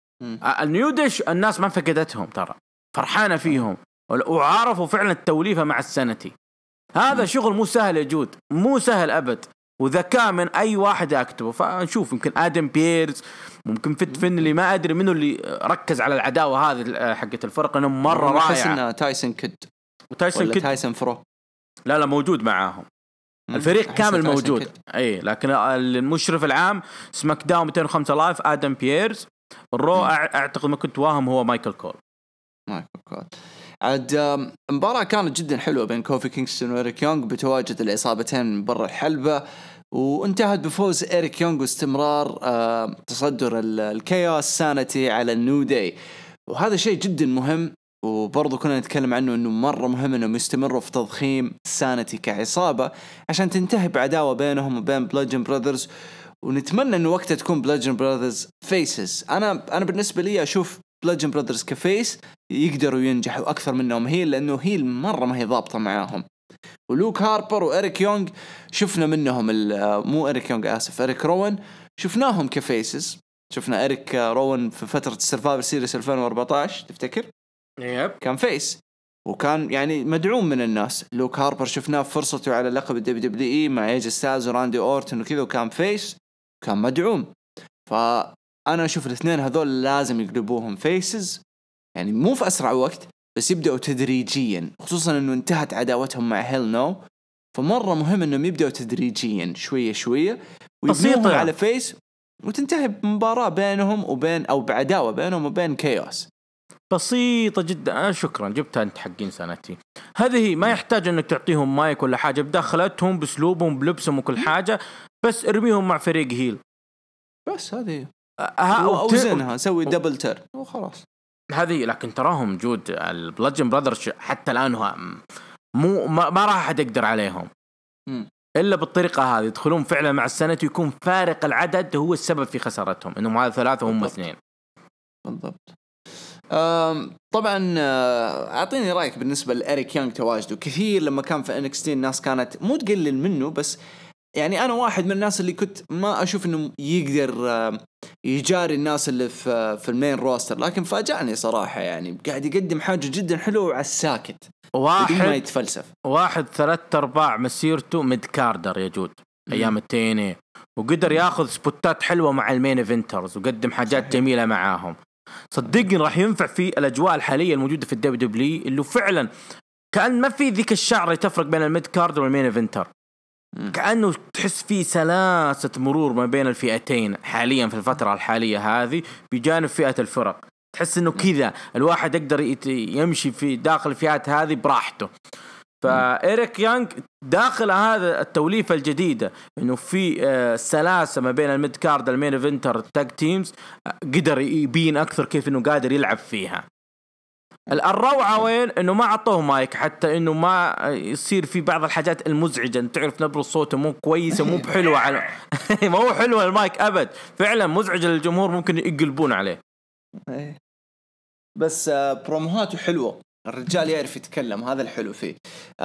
النيودش الناس ما فقدتهم، ترى فرحانة فيهم وعارفوا فعلا التوليفة مع السنتي. هذا م. شغل مو سهل يا جود، مو سهل أبد، وذكاء من أي واحد يكتبه. فنشوف يمكن آدم بيرز، ممكن فت فن اللي ما أدري منه اللي ركز على العداوة هذه حقة الفرق إنه مرة رائع. أحس إنه تايسون كد وتايسون كد تايسون فرو، لا لا موجود معاهم الفريق كامل موجود. اي لكن المشرف العام سماك داون مئتين وخمسة لايف آدم بيرز. الرو اعتقد ما كنت واهم هو مايكل كول. مايكل كول. عاد مباراة كانت جدا حلوة بين كوفي كينغستون وإريك يونغ بتواجد العصابتين من برا الحلبة، وانتهت بفوز إريك يونغ واستمرار تصدر الكياس سانتي على النيو داي. وهذا شيء جدا مهم، وبرضو كنا نتكلم عنه أنه مرة مهم أنهم يستمروا في تضخيم سانتي كعصابة عشان تنتهي بعداوة بينهم وبين بلادجن براذرز. ونتمنى أنه وقتها تكون بلادجن براذرز فيسز. أنا أنا بالنسبة لي أشوف بلادجن براذرز كفيس يقدروا ينجحوا أكثر منهم هيل، لأنه هيل مرة ما هي ضابطة معاهم. ولوك هاربر وإريك يونغ شفنا منهم مو إريك يونغ آسف إريك روان شفناهم كفيسز. شفنا إريك روان في فترة السرفايفر سيريس ألفين وأربعة عشر تفتكر؟ يب. كان فيس وكان يعني مدعوم من الناس. لوك هاربر شفناه فرصته على لقب الدبليو دبليو اي مع ايج ستايلز وراندي اورتن وكذا، وكان فيس كان مدعوم. فانا اشوف الاثنين هذول لازم يقلبوهم فيسز، يعني مو في اسرع وقت بس يبداوا تدريجيا، خصوصا انه انتهت عداوتهم مع هيل نو. فمره مهم انهم يبداوا تدريجيا شويه شويه ويبنوهم على فيس، وتنتهي بمباراه بينهم وبين او بعداوه بينهم وبين كيوس بسيطة جدا. شكرا جبتها انت حقين سنتي. هذه ما يحتاج انك تعطيهم مايك ولا حاجة، بدخلتهم باسلوبهم بلبسهم وكل حاجة، بس ارميهم مع فريق هيل بس. هذه اوزنها سوي دبل تير وخلاص. هذه لكن تراهم جود البلادجن براذرز حتى الان هو مو ما, ما راح حد يقدر عليهم م. الا بالطريقة هذه. يدخلون فعلا مع السنتي ويكون فارق العدد هو السبب في خسارتهم، انهم هذا ثلاثة وهم اثنين بالضبط. طبعا اعطيني رايك بالنسبه لإريك يونغ. تواجده كثير لما كان في إن إكس تي الناس كانت مو تقلل منه، بس يعني انا واحد من الناس اللي كنت ما اشوف انه يقدر يجاري الناس اللي في في المين روستر، لكن فاجأني صراحه. يعني قاعد يقدم حاجه جدا حلوه وعلى الساكت، واحد ما يتفلسف. واحد ثلاث ارباع مسيرته ميد كاردر يا جود ايام التيني، وقدر ياخذ سبوتات حلوه مع المين ايفنترز وقدم حاجات صحيح. جميله معاهم. صدقني راح ينفع في الأجواء الحالية الموجودة في الدبليو دبليو اللي فعلا كأن ما في ذيك الشعر اللي تفرق بين الميد كارد والمين ايفنتر، كأنه تحس فيه سلاسة مرور ما بين الفئتين حاليا في الفترة الحالية هذه بجانب فئة الفرق. تحس انه كذا الواحد يقدر يمشي في داخل الفئات هذه براحته. فإيريك يانغ داخل هذا التوليفة الجديدة إنه في آه سلاسة ما بين الميد كارد المين إيفنتر تاج تيمز، قدر يبين أكثر كيف إنه قادر يلعب فيها. الروعة وين إنه ما عطوه مايك، حتى إنه ما يصير في بعض الحاجات المزعجة، أنت تعرف نبرة صوته مو كويسة مو بحلوة على ما هو حلوة المايك أبد، فعلا مزعجة للجمهور ممكن يقلبون عليه. بس بروموهاته حلوة، الرجال يعرف يتكلم، هذا الحلو فيه.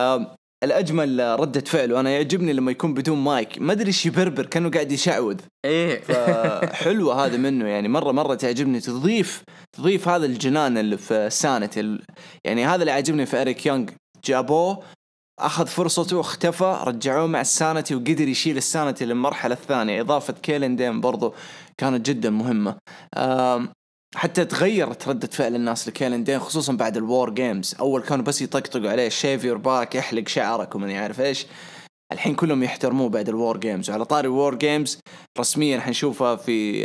الأجمل ردة فعله أنا يعجبني لما يكون بدون مايك، ما أدري إيش يبربر كأنه قاعد يشعوذ. إيه فحلوة هذا منه يعني، مرة مرة تعجبني، تضيف تضيف هذا الجنان اللي في سانتي. يعني هذا اللي عجبني في إيريك يانغ، جابوه أخذ فرصته واختفى، رجعوه مع السانتي وقدر يشيل السانتي للمرحلة الثانية. إضافة كيلين دين برضو كانت جدا مهمة. حتى تغيرت ردة فعل الناس لكيلين دين خصوصا بعد الوار جيمز. أول كانوا بس يطقطقوا عليه شيف يور باك، يحلق شعرك ومن يعرف إيش، الحين كلهم يحترموه بعد الوار جيمز. وعلى طاري الوار جيمز رسميا حنشوفها في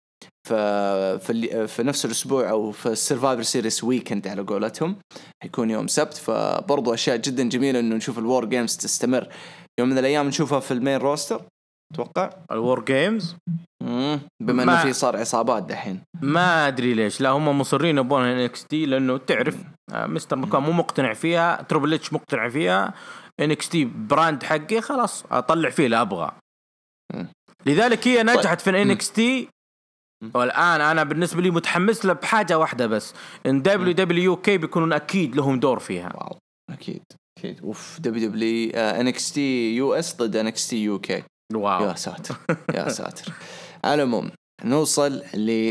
في في, في نفس الأسبوع أو في السيرفايفر سيريس ويكند على قولتهم، حيكون يوم سبت. فبرضو أشياء جدا جميلة إنه نشوف الوار جيمز تستمر يوم من الأيام، نشوفها في المين روستر. توقع الوار جيمز بما انه في صار عصابات دحين، ما ادري ليش لا هم مصرين يبون ان اكس تي، لانه تعرف مستر مكان مو مقتنع فيها، تربل اتش مقتنع فيها، ان اكس تي براند حقي خلاص اطلع فيه اللي ابغى. لذلك هي نجحت في ان اكس تي. والان انا بالنسبه لي متحمس له بحاجه واحده بس، ان دبليو دبليو كي بيكونون اكيد لهم دور فيها. واو اكيد اكيد. اوف دبليو دبليو ان اكس تي يو اس ضد ان اكس تي يو كي. واو يا ساتر يا ساتر. على العموم نوصل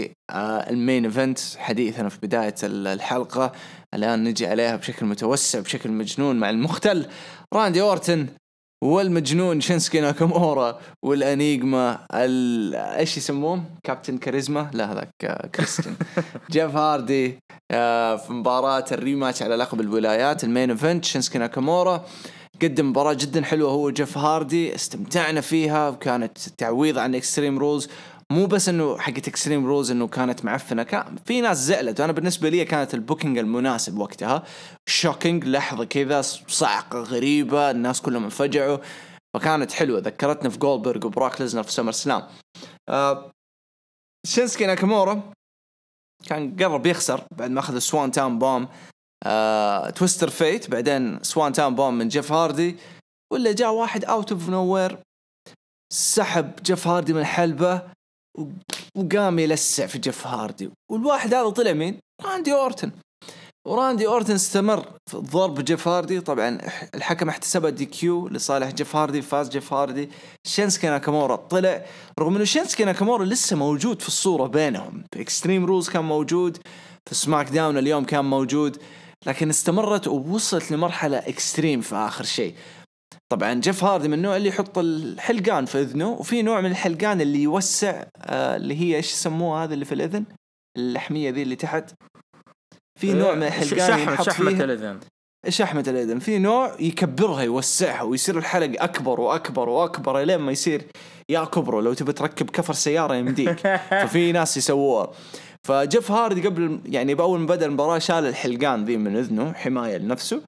للمين ايفنت حديثنا في بداية الحلقة. الآن نجي عليها بشكل متوسع بشكل مجنون مع المختل راندي أورتن والمجنون شينسكي ناكامورا والأنيغما ال... ايش يسموه كابتن كاريزما، لا هذاك كريستيان جيف هاردي في مباراة الريماتش على لقب الولايات. المين ايفنت شينسكي ناكامورا قدم مباراة جدا حلوة هو جيف هاردي، استمتعنا فيها، وكانت تعويض عن اكستريم رولز. مو بس انه حقت اكستريم رولز انه كانت معفنة، كان في ناس زعلت، وانا بالنسبة لي كانت البوكينج المناسب وقتها. شوكينج لحظة كذا صعقة غريبة، الناس كلهم انفجعوا، فكانت حلوة، ذكرتنا في جولدبرغ وبراك ليزنر في سمر سلام. آه شينسكي ناكامورا كان قرب يخسر بعد ما اخذ السوان تاون بوم، آه، تويستر فيت، بعدين سوان تاون بوم من جيف هاردي، ولا جاء واحد اوت اوف نوير سحب جيف هاردي من الحلبة وقام يلسع في جيف هاردي. والواحد هذا طلع مين؟ راندي أورتن. وراندي أورتن استمر في ضرب جيف هاردي، طبعا الحكم احتسبها دي كيو لصالح جيف هاردي، فاز جيف هاردي. شينسكي ناكامورا طلع، رغم انه شينسكي ناكامورا لسه موجود في الصورة بينهم، في اكستريم رولز كان موجود، في سماك داون اليوم كان موجود، لكن استمرت ووصلت لمرحلة اكستريم في آخر شيء. طبعا جيف هاردي من النوع اللي يحط الحلقان في إذنه، وفي نوع من الحلقان اللي يوسع آه اللي هي إيش يسموها هذا اللي في الإذن، اللحمية ذي اللي تحت، في نوع من الحلقان شحمة شحمة الإذن، شحمة الإذن، في نوع يكبرها يوسعها ويصير الحلق أكبر وأكبر وأكبر لين ما يصير يا كبره لو تبي تركب كفر سيارة يمديك. ففي ناس يسووها. فجيف هاردي قبل يعني بأول ما بدأ المباراة شال الحلقان ذي من إذنه حماية لنفسه،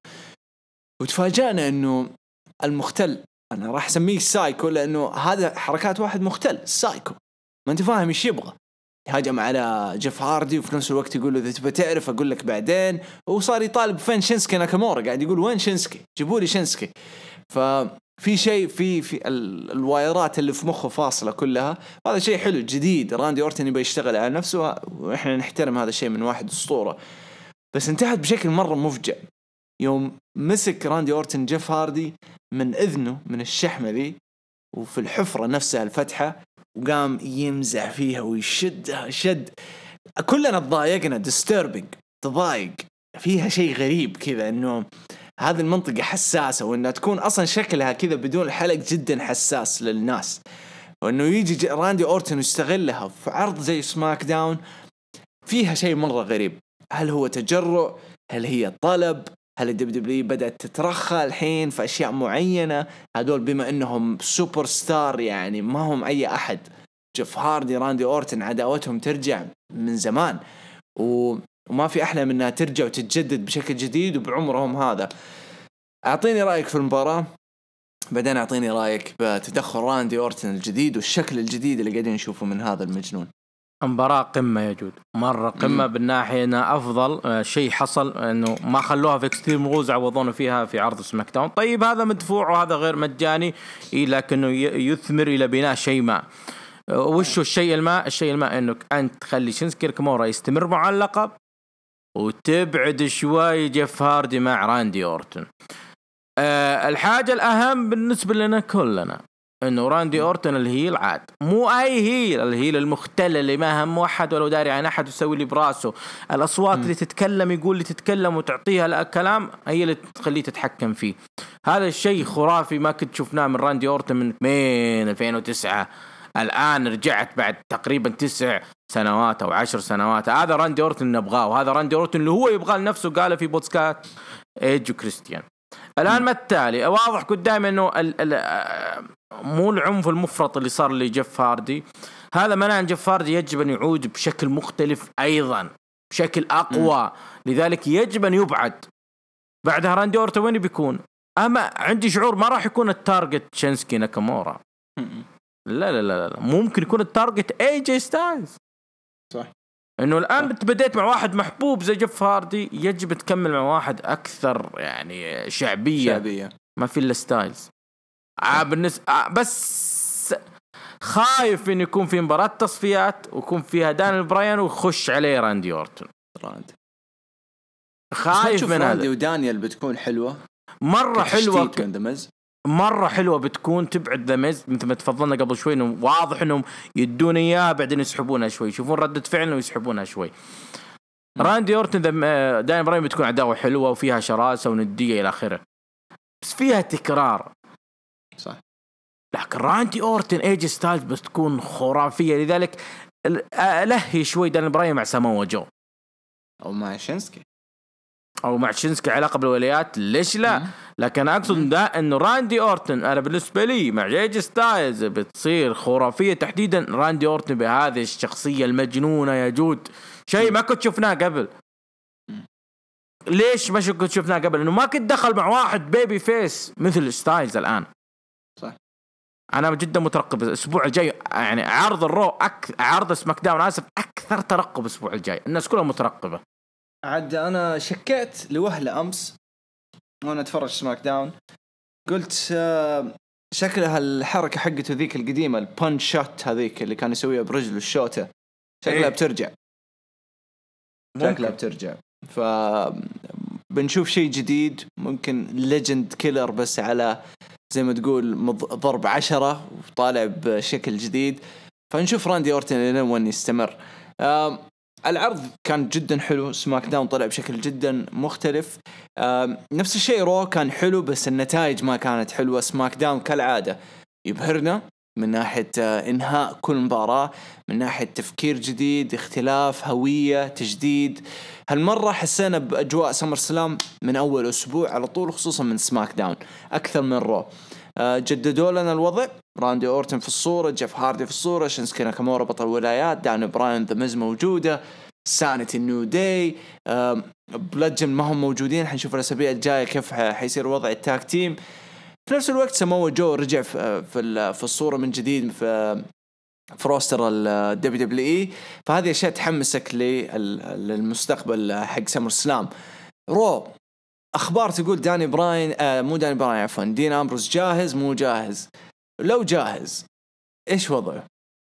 وتفاجأنا إنه المختل، أنا راح أسميه سايكو لأنه هذا حركات واحد مختل سايكو، ما أنت فاهم إيش يبغى، هاجم على جيف هاردي وفي نفس الوقت يقول له إذا تبغى تعرف أقول لك بعدين، وصار يطالب فين شينسكي ناكامورا، قاعد يقول وين شينسكي، جيبوا لي شينسكي. ففي شيء في في الوايرات اللي في مخه فاصلة كلها، هذا شيء حلو جديد. راندي أورتن يبغى يشتغل على نفسه وإحنا نحترم هذا الشيء من واحد أسطورة، بس انتهت بشكل مرة مفجع يوم مسك راندي أورتن جيف هاردي من إذنه من الشحمة ذي وفي الحفرة نفسها الفتحة، وقام يمزع فيها ويشدها شد. كلنا تضايقنا، disturbing، تضايق فيها شيء غريب كذا، إنه هذه المنطقة حساسة، وإنها تكون أصلا شكلها كذا بدون الحلق جدا حساس للناس، وإنه يجي راندي أورتن ويستغلها في عرض زي سماك داون، فيها شيء مرة غريب. هل هو تجرؤ؟ هل هي طلب؟ هل الدبليو دبليو بدأت تترخى الحين في أشياء معينة؟ هذول بما أنهم سوبر ستار يعني ما هم أي أحد، جيف هاردي راندي أورتن عداوتهم ترجع من زمان، وما في أحلى من أنها ترجع وتتجدد بشكل جديد وبعمرهم هذا. اعطيني رايك في المباراه، بعدين اعطيني رايك بتدخل راندي اورتن الجديد والشكل الجديد اللي قاعدين نشوفه من هذا المجنون. مباراة قمة يا جود، مرة قمة. مم. بالناحية انه افضل شيء حصل انه ما خلوها في اكستريم روز، عوضونا فيها في عرض سماك داون. طيب هذا مدفوع وهذا غير مجاني، لكنه يثمر الى بناء شيء ما. وشو الشيء الماء؟ الشيء الماء انك انت تخلي شينسكي ناكامورا يستمر مع اللقب، وتبعد شوي جيف هاردي مع راندي اورتن. أه الحاجة الأهم بالنسبة لنا كلنا إنه راندي أورتن الهيل عاد، مو أي هيل، الهيل المختل اللي ما هم واحد ولو داري عن أحد يسوي لي براسه. الأصوات م. اللي تتكلم يقول لي تتكلم وتعطيها الكلام هي اللي تخليه تتحكم فيه. هذا الشيء خرافي ما كنت شفناه من راندي أورتن من من ألفين وتسعة. الآن رجعت بعد تقريبا تسع سنوات أو عشر سنوات. هذا راندي أورتن نبغاه، وهذا راندي أورتن اللي هو يبغاه لنفسه. قاله في بودكاست إيج وكريستيان. الآن ما التالي واضح قدامي إنه ال ال مو العنف المفرط اللي صار لجيف هاردي، هذا منع جيف هاردي يجب أن يعود بشكل مختلف أيضا، بشكل أقوى. م. لذلك يجب أن يبعد. بعدها راندي أورتن وين بيكون؟ أما عندي شعور ما راح يكون التارجت شينسكي ناكامورا. م. لا لا لا لا ممكن يكون التارجت اي جي ستايلز. صح. انه الان انت بديت مع واحد محبوب زي جيف هاردي، يجب تكمل مع واحد اكثر يعني شعبيه, شعبية. ما في الا ستايلز. آه بالنسبه آه بس خايف ان يكون في مباراه تصفيات ويكون فيها دانيال براين ويخش عليه راندي اورتن. راندي خايف من هذا. راندي ودانيال بتكون حلوه مره حلوه ك... مرة حلوة بتكون. تبعد ذا ميز مثل ما تفضلنا قبل شوي، إنه واضح إنهم يدون إياها بعدين يسحبونها شوي، يشوفون ردة فعل ويسحبونها شوي. م. راندي أورتن دايم برايم بتكون عداوة حلوة وفيها شراسة وندية إلى آخره، بس فيها تكرار. صح. لكن راندي أورتن إيج ستايلز بتكون خرافية. لذلك ألهي شوي دايم برايم مع سامو جو أو مع شينسكي أو مع شينسكي علاقة بالولايات، ليش لا؟ م. لكن أقصد ده إنه راندي أورتن أنا بالنسبة لي مع جيج ستايلز بتصير خرافية، تحديدا راندي أورتن بهذه الشخصية المجنونة يا جود، شيء ما كنت شفناه قبل. م. ليش ما كنت شفناه قبل؟ إنه ما كنت دخل مع واحد بيبي فيس مثل ستايلز الآن. صح. أنا جدا مترقب الأسبوع الجاي، يعني عرض الرو أك... عرض سماك داون آسف أكثر ترقب الأسبوع الجاي، الناس كلها مترقبة. عاد أنا شكيت لوهلة أمس وأنا أتفرج سماك داون، قلت شكلها الحركة حقته ذيك القديمة البانش شوت هذيك اللي كان يسويها برجله الشوتة، شكلها إيه؟ بترجع ممكن. شكلها بترجع، فبنشوف شيء جديد، ممكن ليجند كيلر بس على زي ما تقول ضرب عشرة وطالع بشكل جديد. فنشوف راندي أورتن وين يستمر. العرض كان جدا حلو، سماك داون طلع بشكل جدا مختلف. نفس الشيء رو كان حلو بس النتائج ما كانت حلوة. سماك داون كالعادة يبهرنا من ناحية إنهاء كل مباراة، من ناحية تفكير جديد، اختلاف، هوية، تجديد. هالمرة حسينا بأجواء سمر سلام من أول أسبوع على طول، خصوصا من سماك داون أكثر من رو. جددوا لنا الوضع، راندي أورتن في الصورة، جيف هاردي في الصورة، شينسكي ناكامورا بطل الولايات، داني براين ذا ميز موجودة، سانيتي نيو داي، بلادجن ما هم موجودين. حنشوف الأسابيع الجاية كيف حيصير وضع التاك تيم. في نفس الوقت سامو جو رجع في في الصورة من جديد في فروستر الدبليو دبليو إي، فهذه أشياء تحمسك للمستقبل حق سمر سلام. رو أخبار تقول داني براين آه مو داني براين عفوا دين أمبروز جاهز مو جاهز. لو جاهز إيش وضعه؟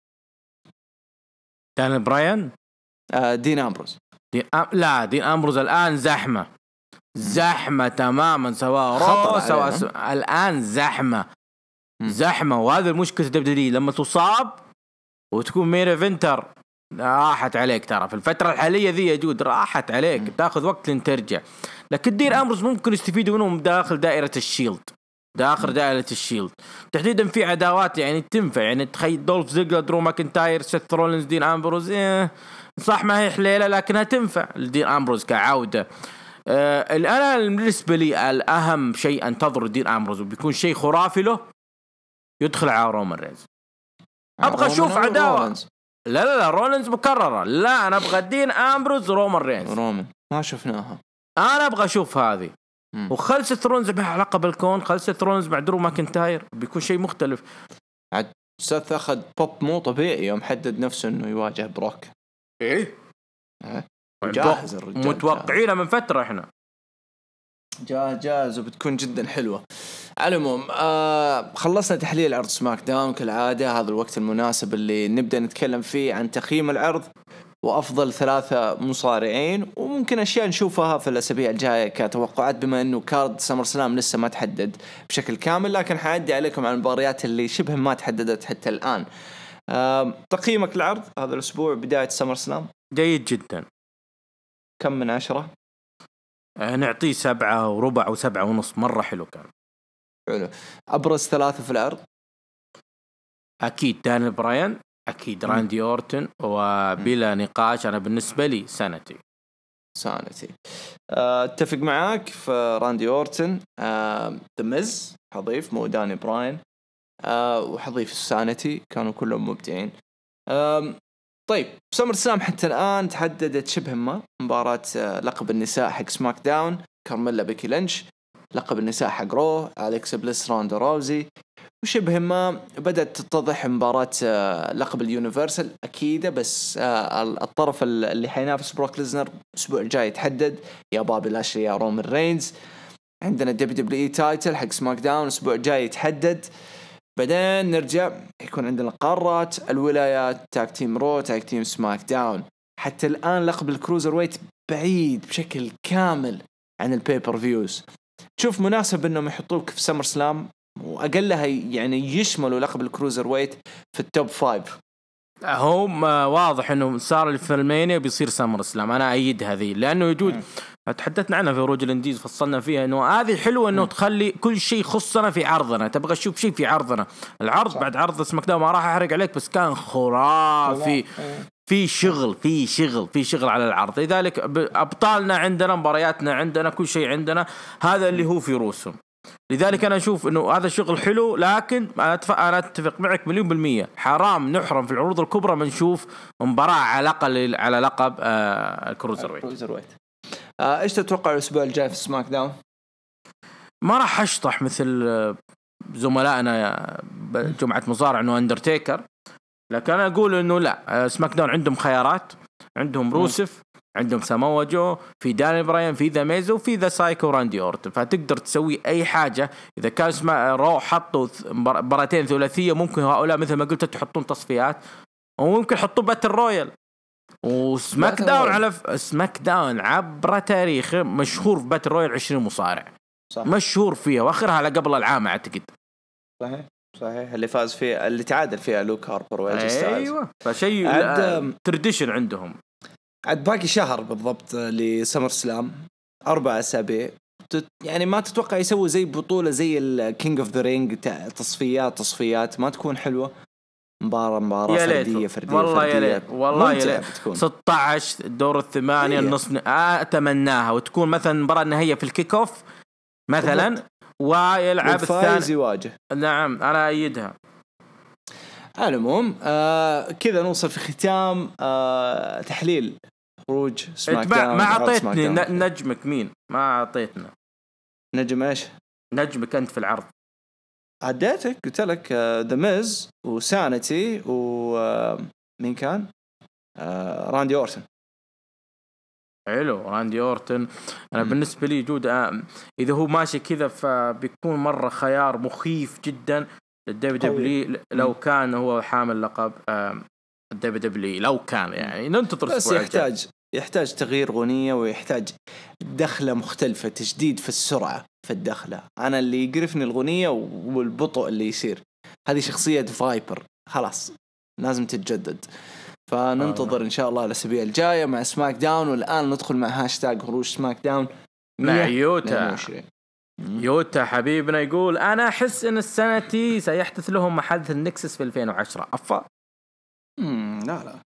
داني براين آه دين أمبروز دين أم... لا دين أمبروز الآن زحمة زحمة تماما، سواء رو سواء س... الآن زحمة م. زحمة وهذا المشكلة دبليو لما تصاب وتكون مين إيفنتر راحت عليك. ترى في الفترة الحالية ذي يا جود راحت عليك، بتاخذ وقت لين ترجع. لكن دير أمبروز ممكن يستفيدوا منهم داخل دائرة الشيلد، داخل دائرة الشيلد تحديدا في عداوات يعني تنفع. يعني تخيل دولف زيجلر، درو ماكنتاير، سيث رولينز، دين أمبروز، إيه صح ما هي حليلة لكنها تنفع لدين أمبروز كعودة. آه أنا بالنسبة لي الأهم شيء أنتظر دين أمبروز وبيكون شيء خرافي له، يدخل على رومان رينز. أبغى أشوف عداوة. لا لا لا رولينز مكررة، لا أنا أبغى دين أمبروز رومان رينز. رومان ما شفناها، أنا أبغى أشوف هذه. وخل سيث رولينز بها لقب الكون، خل سيث رولينز مع درو ماكنتاير، بيكون شيء مختلف. عاد سيث أخذ بوب مو طبيعي يوم حدد نفسه إنه يواجه بروك. إيه جاهز الرجال، متوقعينه من فترة إحنا. جاهز جاهز وبتكون جدا حلوة. على العموم آه خلصنا تحليل عرض سماك داون كالعادة. هذا الوقت المناسب اللي نبدأ نتكلم فيه عن تقييم العرض وأفضل ثلاثة مصارعين، وممكن أشياء نشوفها في الأسابيع الجاية كتوقعات، بما أنه كارد سمر سلام لسه ما تحدد بشكل كامل، لكن حأدي عليكم عن المباريات اللي شبه ما تحددت حتى الآن. آه تقييمك العرض هذا الأسبوع بداية سمر سلام؟ جيد جدا. كم من عشرة؟ نعطيه سبعة وربع وسبعة ونص، مرة حلو كان. حلو. أبرز ثلاثة في العرض؟ أكيد دانيال براين، أكيد راندي أورتن، وبلا نقاش أنا بالنسبة لي سانتي. سانتي أتفق معاك في راندي أورتن. دمز حضيف مو داني براين، أه وحضيف سانتي، كانوا كلهم مبدعين. طيب سمر سلام حتى الآن تحددت شبه ما مباراة لقب النساء حق سماك داون، كارميلا بيكي لينش، لقب النساء حق رو أليكس بليس راندا راوزي، وشبه ما بدأت تتضح مباراة لقب اليونيفرسال أكيدة، بس الطرف اللي حينافس بروك ليزنر الأسبوع الجاي يتحدد، يا بابي لاشلي يا رومان رينز. عندنا دبليو دبليو إي تايتل حق سماك داون الأسبوع الجاي يتحدد. بعدين نرجع يكون عندنا قارات الولايات، تاك تيم رو، تاك تيم سماك داون. حتى الآن لقب الكروزر ويت بعيد بشكل كامل عن البيبر فيوز. تشوف مناسب انهم يحطوك في سمر سلام واقلها يعني يشملوا لقب الكروزر ويت في التوب فايف؟ هم واضح انه صار الفيلمينيا بيصير سمر سلام، انا ايد هذه لانه يجود تحدثنا عنها في روج الانديز، فصلنا فيها انه هذه حلوه انه م. تخلي كل شيء يخصنا في عرضنا. تبغى تشوف شيء في عرضنا، العرض صح. بعد عرض سماك داون ما راح احرق عليك، بس كان خرافي، في شغل في شغل في شغل على العرض. لذلك ابطالنا عندنا، مبارياتنا عندنا، كل شيء عندنا، هذا اللي هو في روسهم. لذلك أنا أشوف إنه هذا الشغل حلو، لكن أنا أتفق معك مليون بالمية، حرام نحرم في العروض الكبرى من نشوف مباراة على لقب على لقب آه الكروزر ويت. آه إيش تتوقع الأسبوع الجاي في سماك داون؟ ما راح أشطح مثل زملائنا جمعة مصارع إنه أندرتيكر، لكن أنا أقول إنه لا، سماك داون عندهم خيارات، عندهم روسف، عندهم ساموا جو، في داني براين، في ذا ميزو، وفي ذا سايكو راندي أورتن، فتقدر تسوي أي حاجة. إذا كان اسمه رو حطوا مباراتين ثلاثية، ممكن هؤلاء مثل ما قلت تحطون تصفيات، وممكن حطوا باتل رويال. وسماك داون على ف... سماك داون عبر تاريخ مشهور في باتل رويال عشرين مصارع صح. مشهور فيها، وآخرها على قبل العام أعتقد. صحيح صحيح، اللي فاز فيه اللي تعادل فيها لوك هاربر وإيجي ستايلز. أيوة، فشيء عد... ترديشن عندهم. عد باقي شهر بالضبط لسمر سلام، أربع أسابيع، يعني ما تتوقع يسوي زي بطولة زي الكينج اوف ذا رينج، تصفيات تصفيات ما تكون حلوة؟ مباراة مباراة فردية فردية والله فردية. يا ليت والله يا ليت ستة عشر دور الثمانية النصف أتمناها، وتكون مثلا مباراة نهائية في الكيك اوف مثلا بالضبط. ويلعب الثاني يواجه. نعم أنا أيدها. على العموم آه كذا نوصل في ختام آه تحليل خروج سماك داون. ما أعطيتني نجمك مين؟ ما أعطيتنا نجم إيش؟ نجمك أنت في العرض. عديتك قلت لك ذا ميز وسانتي ومين كان آه راندي أورتن. حلو راندي أورتن. أنا م. بالنسبة لي جود آه إذا هو ماشي كذا فبيكون مرة خيار مخيف جدا الدبليو دبليو لو كان هو حامل لقب آه الدبليو دبليو لو كان يعني ننتظر بس يحتاج يحتاج تغيير غنية، ويحتاج دخلة مختلفة، تجديد في السرعة في الدخلة. أنا اللي يقرفني الغنية والبطء اللي يصير، هذه شخصية فايبر خلاص لازم تتجدد. فننتظر إن شاء الله الأسابيع الجاية مع سماك داون. والآن ندخل مع هاشتاج خروج سماك داون مع يوتا. يوتا حبيبنا يقول أنا أحس إن السنة سيحدث لهم محادث النكسس في ألفين وعشرة. أفا مم لا لا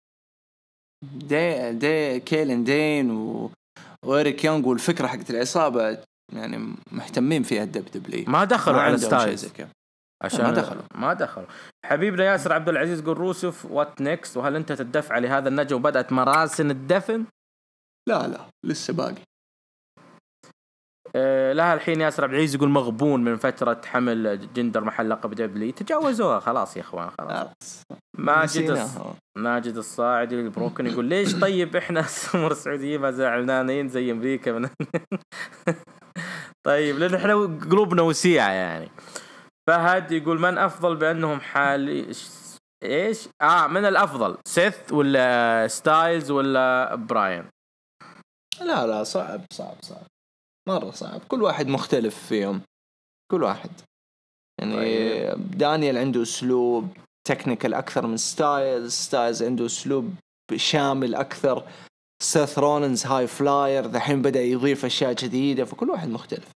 دي دي كيلين دين و... وإريك يونغ والفكرة حقت العصابة يعني مهتمين فيها الدبليو. ما دخلوا على ستايلز عشان ما دخلوا ما دخلوا. حبيبنا ياسر عبد العزيز يقول روسف وات نيكست، وهل أنت تدفع لهذا النجم وبدأت مراسم الدفن؟ لا لا لسه باقي. آه لها الحين ياسر عبد العزيز يقول مغبون من فترة حمل جندر محل لقب دبلي، تجاوزوها خلاص يا اخوان خلاص. ماجد الص... ماجد الصاعدي البروكن يقول ليش طيب احنا سمر السعوديين ما زعلانين زي امريكا من طيب لان احنا قلوبنا وسيعة يعني. فهد يقول من افضل بانهم حالي ايش اه من الافضل سيث ولا ستايلز ولا براين؟ لا لا صعب صعب صعب مرة صعب، كل واحد مختلف فيهم كل واحد يعني. طيب. دانيال عنده اسلوب تكنيكال اكثر من ستايلز، ستايلز عنده اسلوب شامل اكثر، سيث رولينز هاي فلاير ذحين بدأ يضيف اشياء جديدة، فكل واحد مختلف.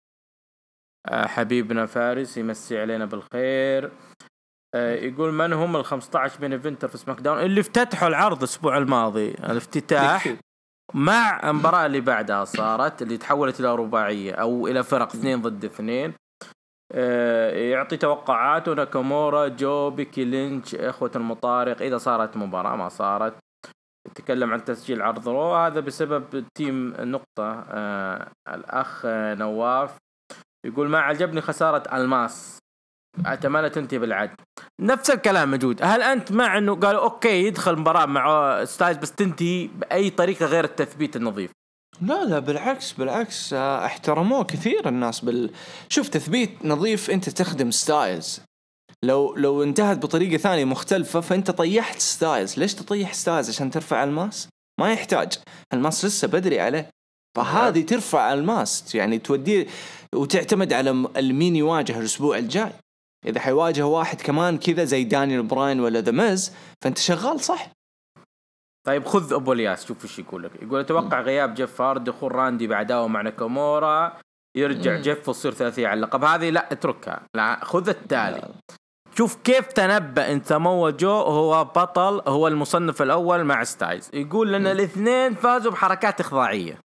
حبيبنا فارس يمسي علينا بالخير. يقول من هم ال خمسة عشر من ايفنتر في سماك داون اللي افتتحوا العرض الاسبوع الماضي؟ الافتتاح مع المباراة اللي بعدها صارت اللي تحولت الى رباعية او الى فرق اثنين ضد اثنين. يعطي توقعاته ناكامورا جو بيكي لينش اخوة المطارق اذا صارت مباراة، ما صارت. يتكلم عن تسجيل عرض رو، هذا بسبب تيم نقطة. الاخ نواف يقول ما عجبني خسارة الماس، أتمنى تنتهي بالعدل. نفس الكلام موجود. هل أنت مع إنه قالوا أوكي يدخل مباراة مع ستايلز بس تنتهي بأي طريقة غير التثبيت النظيف؟ لا لا بالعكس بالعكس، احترموه كثير الناس بال شوف تثبيت نظيف. أنت تخدم ستايلز، لو لو انتهت بطريقة ثانية مختلفة فأنت طيحت ستايلز. ليش تطيح ستايلز؟ عشان ترفع الماس؟ ما يحتاج، الماس لسه بدري عليه. فهذه ترفع الماس يعني توديه وتعتمد على المين يواجه الأسبوع الجاي. إذا حيواجه واحد كمان كذا زي دانيال براين ولا ذا ميز فأنت شغال صح. طيب خذ أبو الياس شوف إيش يقول لك. يقول أتوقع غياب جيف هارد، دخول راندي بعداه مع ناكامورا، يرجع جيف وتصير ثلاثية على اللقب. هذه لا اتركها، لا خذ التالي. لا. شوف كيف تنبأ إن ساموا جو هو بطل، هو المصنف الأول مع ستايلز. يقول لنا الاثنين فازوا بحركات إخضاعية.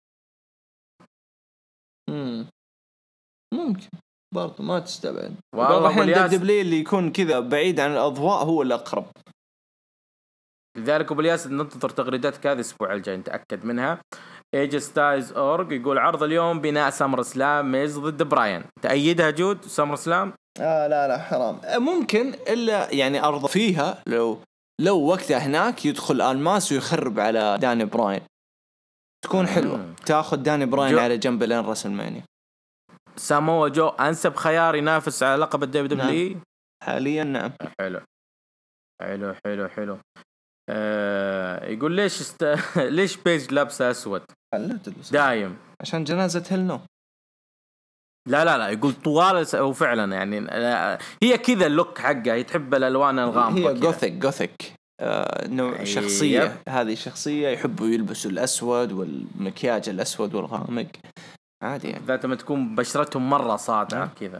مم. ممكن برضو ما تستبعد. والله الحين دبليو اللي يكون كذا بعيد عن الأضواء هو الأقرب. لذلك أبو الياس ننتظر تغريداتك هذه الأسبوع الجاي نتأكد منها. ايج ستايلز أورج يقول عرض اليوم بناء سمر سلام ميز ضد براين، تأيدها جود سمر سلام؟ آه لا لا حرام. ممكن إلا يعني أرضى فيها لو لو وقتها هناك يدخل الماس ويخرب على داني براين تكون حلوة. مم. تأخذ داني براين جو. على جنب لين راسلمانيا. ساموا جو أنسب خيار ينافس على لقب الدبليو دبليو نعم. حاليا نعم. حلو حلو حلو حلو. آه يقول ليش است... ليش بيج لابسه أسود دايم؟ عشان جنازة هيلنو. لا لا لا يقول طوال وفعلا يعني هي كذا اللوك حقها، تحب الألوان الغامقة، هي جوثيك جوثيك آه نوع شخصية. يب. هذه شخصية يحبوا يلبسوا الأسود والمكياج الأسود والغامق عادي يعني. ذات ما تكون بشرتهم مرة صادعة كذا.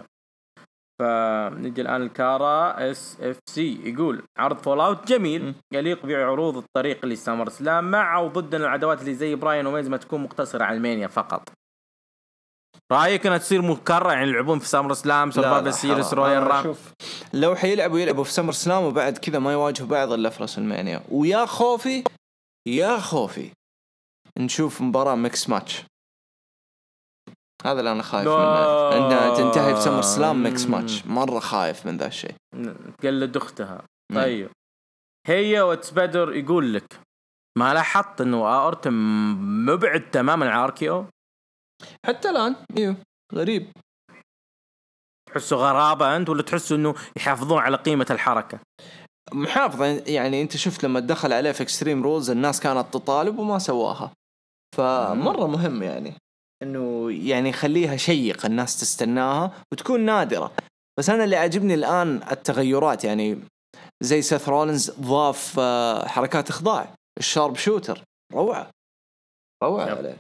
فنجي الآن الكارا اس اف سي يقول عرض فول اوت جميل يليق بعروض الطريق اللي سامر سلام، مع او ضد العدوات اللي زي براين وميز ما تكون مقتصرة على المانيا فقط. رأيك انها تصير مكررة يعني يلعبون في سامر سلام سرفايفل سيريس رويال رام؟ لو حيلعبوا يلعبوا في سامر سلام وبعد كذا ما يواجهوا بعض الا في راس المانيا. ويا خوفي يا خوفي نشوف مباراة ميكس ماتش. هذا اللي أنا خايف منه، إنها تنتهي في سمر سلام ميكس ماتش. مرة خايف من ذا الشيء. قلد أختها. طيب هي وتسبدر يقول لك ما لاحظت إنه أورتم مبعد تماما عن اركيو حتى الآن؟ إيوه غريب. تحسه غرابة أنت ولا تحسه إنه يحافظون على قيمة الحركة؟ محافظة يعني. أنت شفت لما تدخل عليه في إكستريم رولز الناس كانت تطالب وما سواها، فمرة مهم يعني إنه يعني خليها شيق الناس تستناها وتكون نادرة. بس أنا اللي عجبني الآن التغيرات يعني زي سيث رولينز ضاف حركات إخضاع، الشارب شوتر روعة روعة عليه.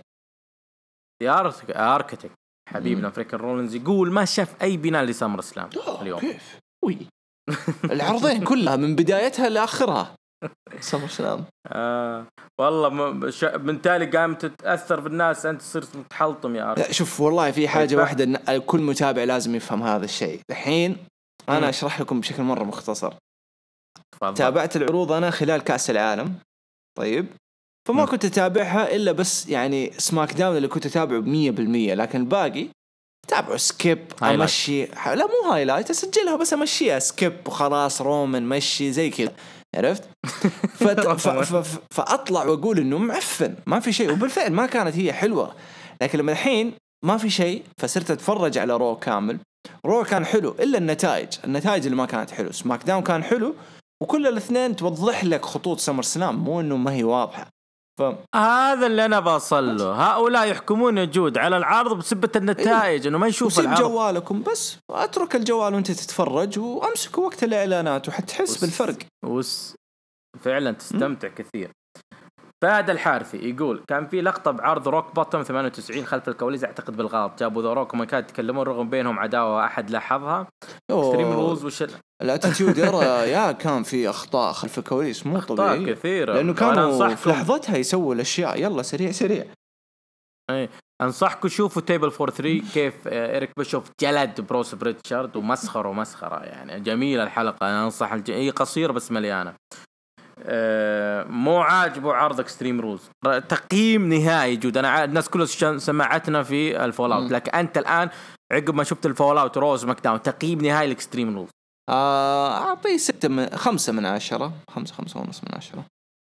يا أركتك حبيبنا فريكن رولينز يقول ما شاف أي بناء لسامر سلام اليوم. كيف؟ وي العرضين كلها من بدايتها لآخرها سامر سلام. آه والله من تالي قام تتأثر بالناس أنت صرت متحلطم يا أركتك. شوف والله في حاجة واحدة كل متابع لازم يفهم هذا الشيء. الحين أنا أشرح لكم بشكل مرة مختصر. فضل. تابعت العروض أنا خلال كأس العالم. طيب فما كنت أتابعها إلا بس يعني سماك داون اللي كنت أتابعه بمية بالمية، لكن الباقي تابعه سكيب أمشي، لا مو هايلايت أسجلها بس أمشيها سكيب وخلاص، رومان مشي زي كذا، عرفت؟ فت... ف... ف... ف... فأطلع وأقول إنه معفن ما في شيء، وبالفعل ما كانت هي حلوة. لكن لما الحين ما في شيء فصرت أتفرج على رو كامل. رو كان حلو إلا النتائج، النتائج اللي ما كانت حلو. سماك داون كان حلو وكل الاثنين توضح لك خطوط سمر سلام، مو إنه ما هي واضحة. ف... هذا اللي أنا بصل له. هؤلاء يحكمون الجود على العرض بسبة النتائج، إيه؟ إنه ما يشوف العرض. جوالكم بس أترك الجوال وأنت تتفرج وأمسك وقت الإعلانات وحتحس وس... بالفرق. وس... فعلا تستمتع م? كثير. فهد الحارثي يقول كان في لقطة بعرض روك بوتوم ثمانية وتسعين خلف الكواليس أعتقد بالغلط، جابوا ذا روك وما كانوا يتكلمون رغم بينهم عداوة أحد لاحظها. اكستريم رولز وش الاتيتيود يرى يا كان في أخطاء خلف الكواليس مو طبيعي كثيرة، لأنه كانوا في لحظتها يسووا الأشياء يلا سريع سريع. اي انصحكم شوفوا تيبل فور ثري كيف إيريك بيشوف جلد بروس بريتشارد ومسخر ومسخرة، يعني جميلة الحلقة. أنا أنصح الج... هي قصيرة بس مليانة. أه مو عاجبه عرض اكستريم روز، تقييم نهائي جود. انا الناس كلها سمعتنا في الفول اوت، لكن انت الان عقب ما شفت الفول اوت روز ماك داون تقييم نهائي الاكستريم روز. اعطيه ستة من خمسة من عشرة، خمسة خمسة ونص من عشرة.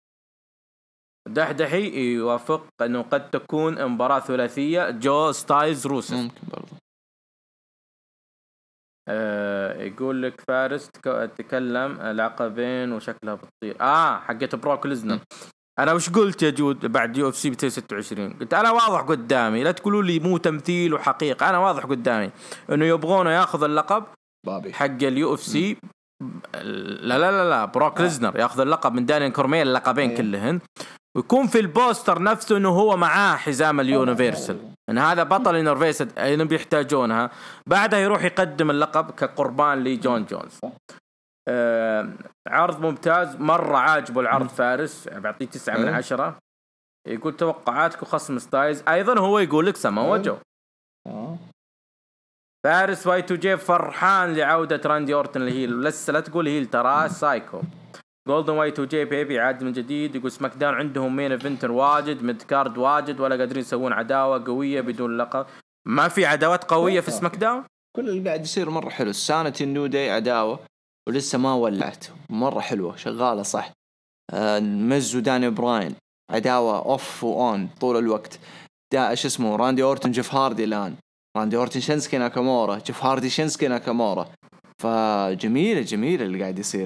دحدحي يوافق انه قد تكون مباراة ثلاثية جو ستايلز روسف ممكن برضو. أه يقول لك فارس تكلم العقبين وشكلها بتطير. اه حقت بروك ليزنر. انا وش قلت يا جود بعد يو اف سي مئتين وستة وعشرين؟ قلت انا واضح قدامي، لا تقولوا لي مو تمثيل وحقيقة، انا واضح قدامي انه يبغونه ياخذ اللقب بابي حق اليو اف سي. لا لا لا لا بروك آه. ليزنر ياخذ اللقب من دانيال كورميل، اللقبين أيه. كلهن، ويكون في البوستر نفسه انه هو معاه حزام اليونيفرسال، ان هذا بطل يونيفرسال انهم بيحتاجونها. بعدها يروح يقدم اللقب كقربان لجون جونز. آه عرض ممتاز مرة، عاجبه العرض. فارس بعطيه تسعة من عشرة. يقول توقعاتك وخصم ستايلز، ايضا هو يقول لك سما وجو. فارس واي تو جي فرحان لعودة راندي أورتن الهيل، لسه لا تقول هيل ترى سايكو. جولدن واي تو جي بيبي عاد من جديد. يقول سماك داون عندهم مين ايفنتر واجد، ميد كارد واجد، ولا قادرين يسوون عداوة قوية بدون لقب. ما في عداوات قوية في سماك داون، كل اللي قاعد يصير مرة حلو. سانتي النيو داي عداوة ولسه ما ولعت، مرة حلوة شغالة صح. آه مز وداني براين عداوة اوف واون طول الوقت. دا ايش اسمه راندي أورتن جيف هاردي الآن، راندي أورتن شينسكي ناكامورا، جيف هاردي شينسكي ناكامورا. فجميلة جميلة اللي قاعد يصير.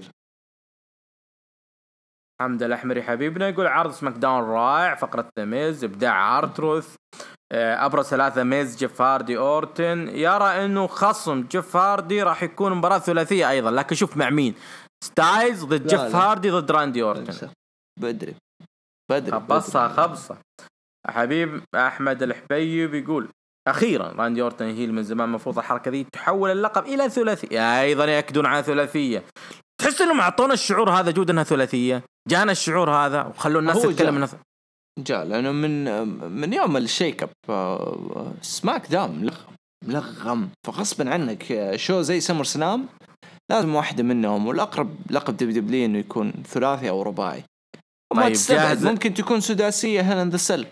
حمد الأحمري حبيبنا يقول عرض سماك داون رائع، فقرة ميز إبداع ارتروث، أبرز ثلاثة ميز جيف هاردي أورتن. يرى إنه خصم جيف هاردي راح يكون مباراة ثلاثية أيضا، لكن شوف مع مين، ستايلز ضد جيف هاردي ضد راندي أورتن. بدري بدري خبصة خبصة. حبيب أحمد الحبيب يقول أخيرا راندي أورتن هيل، من زمان مفروض الحركة ذي تحول اللقب إلى ثلاثية. أيضا يأكدون على ثلاثية. تحس إنهم أعطونا الشعور هذا جود إنها ثلاثية، جانا الشعور هذا وخلوا الناس تتكلم منها. جاء لأنه من من يوم الشيك اب سماك داون ملغم، فغصبا عنك شو زي سمر سلام لازم واحدة منهم، والأقرب لقب دبليو دبليو إنه يكون ثلاثي أو رباعي. طيب جاهز، ممكن تكون سداسية هنا ذا سل.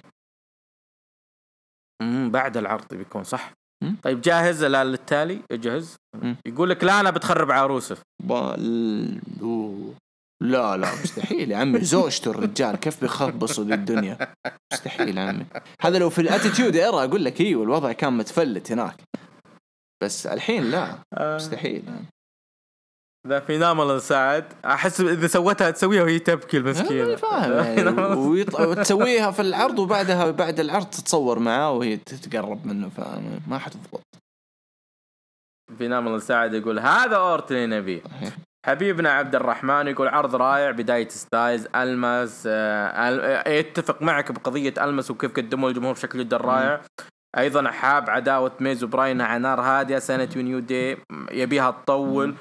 امم بعد العرض بيكون صح. مم؟ طيب جاهز للتالي؟ جاهز. يقول لك لا أنا بتخرب عروسه. بال... لا لا مستحيل يا عمي، زوجته الرجال كيف بيخبصوا للدنيا؟ مستحيل يا عمي. هذا لو في الاتيتيود إيرا أقول لك ايوه الوضع كان متفلت هناك، بس الحين لا مستحيل. ذا في نامل ساعد أحس إذا سوتها تسويها وهي تبكي المسكينة. فاهم يعني وتسويها في العرض وبعدها بعد العرض تتصور معاه وهي تتقرب منه، فما حتضبط. في نامل ساعد يقول هذا أورتن نبي. حبيبنا عبد الرحمن يقول عرض رائع، بداية ستايلز ألمس. آه يتفق معك بقضية ألمس وكيف قدموا الجمهور بشكل جدا رائع. أيضا حاب عداوة ميز وبراين على نار هادية، سنة ونيو دي يبيها تطول.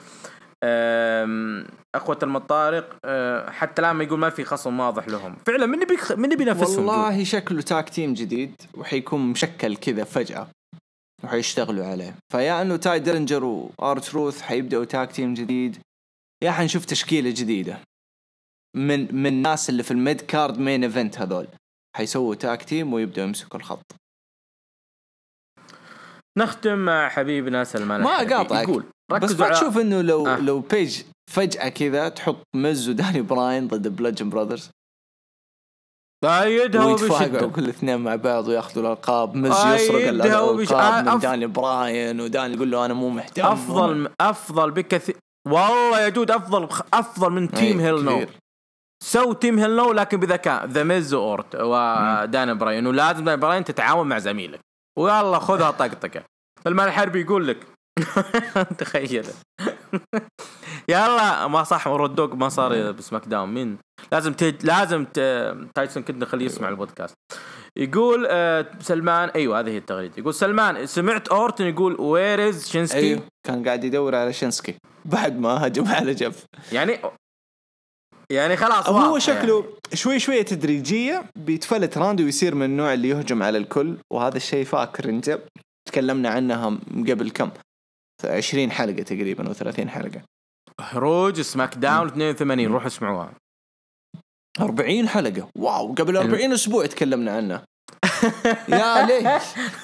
أخوة المطارق حتى الآن ما يقول ما في خصم واضح لهم فعلا. من بيخ... من بينافسهم؟ والله جو. شكله تاك تيم جديد وحيكون مشكل كذا فجأة وحيشتغلوا عليه، فيا أنه تاي ديلينجر وآرتروث حيبدأوا تاك تيم جديد، يا حنشوف تشكيلة جديدة. من من الناس اللي في الميد كارد مين ايفنت هذول حيسووا تاك تيم ويبدأوا يمسكوا الخط. نختم مع حبيبنا سلمان ما الحلبي. قاطعك يقول بس ما على... تشوف انه لو آه. لو بيج فجأة كذا تحط مز وداني براين ضد بلادجن براذرز بايدها ويتفاقعوا كل اثنين مع بعض وياخذوا الألقاب. مز يسرق الألقاب من داني براين وداني يقول له أنا مو محتاج. أفضل أفضل بكثير والله يا جود. أفضل أفضل من تيم هيل نو. سو تيم هيل نو لكن بذكاء ذا ميز وأورت وداني براين. ولازم داني براين تتعاون مع زميلك ويلا خذها طقطقة. سلمان الحربي يقول لك تخيل يلا ما صح وردوك ما صار بسماك داون. مين لازم تج... لازم ت... تايسون كنت نخليه يسمع البودكاست. يقول آه سلمان ايوه هذه هي التغريده. يقول سلمان سمعت اورتن يقول وير از شينسكي. أيوه كان قاعد يدور على شينسكي بعد ما هجم على جف. يعني يعني خلاص هو شكله يعني. شوي شوي تدريجيه بيتفلت راندي ويصير من النوع اللي يهجم على الكل. وهذا الشيء فاكر انت تكلمنا عنها قبل كم عشرين حلقة تقريبا أو ثلاثين حلقة. هروج سماك داون اثنين وثمانين روحوا اسمعوها. أربعين حلقة واو قبل أربعين أسبوع تكلمنا عنها. يا ليش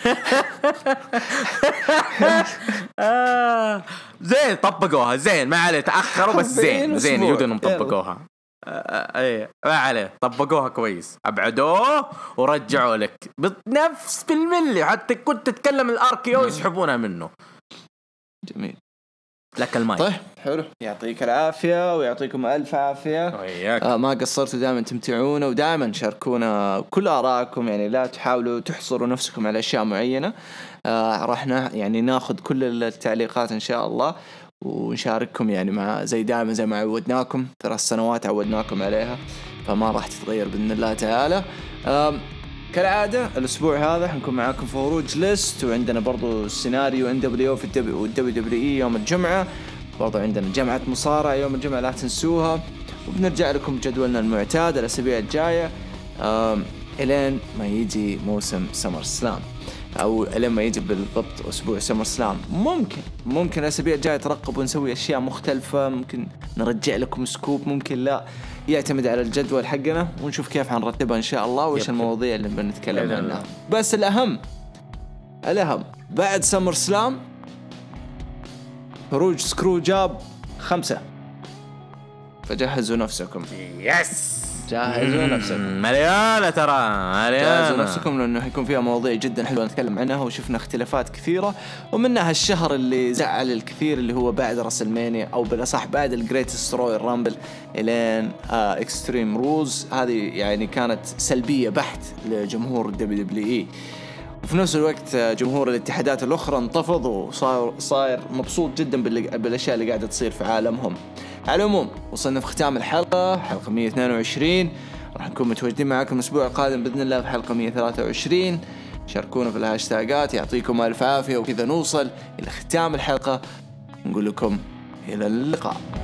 زين طبقوها زين ما عليه تأخروا بس زين زين يودون طبقوها. ايه ما عليه طبقوها كويس. ابعدوه ورجعوا لك بنفس بالملي حتى كنت تتكلم الاركيو يسحبونها منه. جميل لك الماي. طيب حلو يعطيك العافية ويعطيكم ألف عافية. آه ما قصرتوا دائما تمتعونا ودائما شاركونا كل آراءكم. يعني لا تحاولوا تحصروا نفسكم على أشياء معينة. آه راح يعني ناخذ كل التعليقات إن شاء الله ونشارككم يعني مع زي دائما زي ما عودناكم ثلاث سنوات عودناكم عليها فما راح تتغير بإذن الله تعالى. كالعادة الأسبوع هذا حنكون معاكم في هروج ليست وعندنا برضو السيناريو إن دبليو في الدبليو دبليو إي يوم الجمعة. برضو عندنا جمعة مصارعة يوم الجمعة لا تنسوها. وبنرجع لكم جدولنا المعتاد الأسابيع الجاية إلين ما يجي موسم سمر سلام أو لما يجي بالضبط أسبوع سمر سلام. ممكن ممكن الأسابيع الجاية ترقب ونسوي أشياء مختلفة. ممكن نرجع لكم سكوب ممكن لا. يعتمد على الجدول حقنا ونشوف كيف حنرتبها إن شاء الله وإيش المواضيع اللي بنتكلم عنها. بس الأهم الأهم بعد سمر سلام خروج سكرو جاب خمسة فجهزوا نفسكم. يس جهزوا نفسكم مليانة ترى مليانة. جهزوا نفسكم لأنه حيكون فيها مواضيع جدا حلوة نتكلم عنها وشفنا اختلافات كثيرة. ومنها الشهر اللي زعل الكثير اللي هو بعد راسلمانيا أو بالأصح بعد الجريتست رويال رامبل إلين آه إكستريم روز. هذه يعني كانت سلبية بحت لجمهور الدبليو دبليو إي. وفي نفس الوقت جمهور الاتحادات الأخرى انتفض وصار صاير مبسوط جدا بالأشياء اللي قاعدة تصير في عالمهم. على العموم وصلنا في ختام الحلقة حلقة مية واثنين وعشرين. راح نكون متواجدين معكم الأسبوع القادم بإذن الله في حلقة مية وثلاثة وعشرين. شاركونا في الهاشتاجات. يعطيكم ألف عافية وكذا نوصل إلى ختام الحلقة. نقول لكم إلى اللقاء.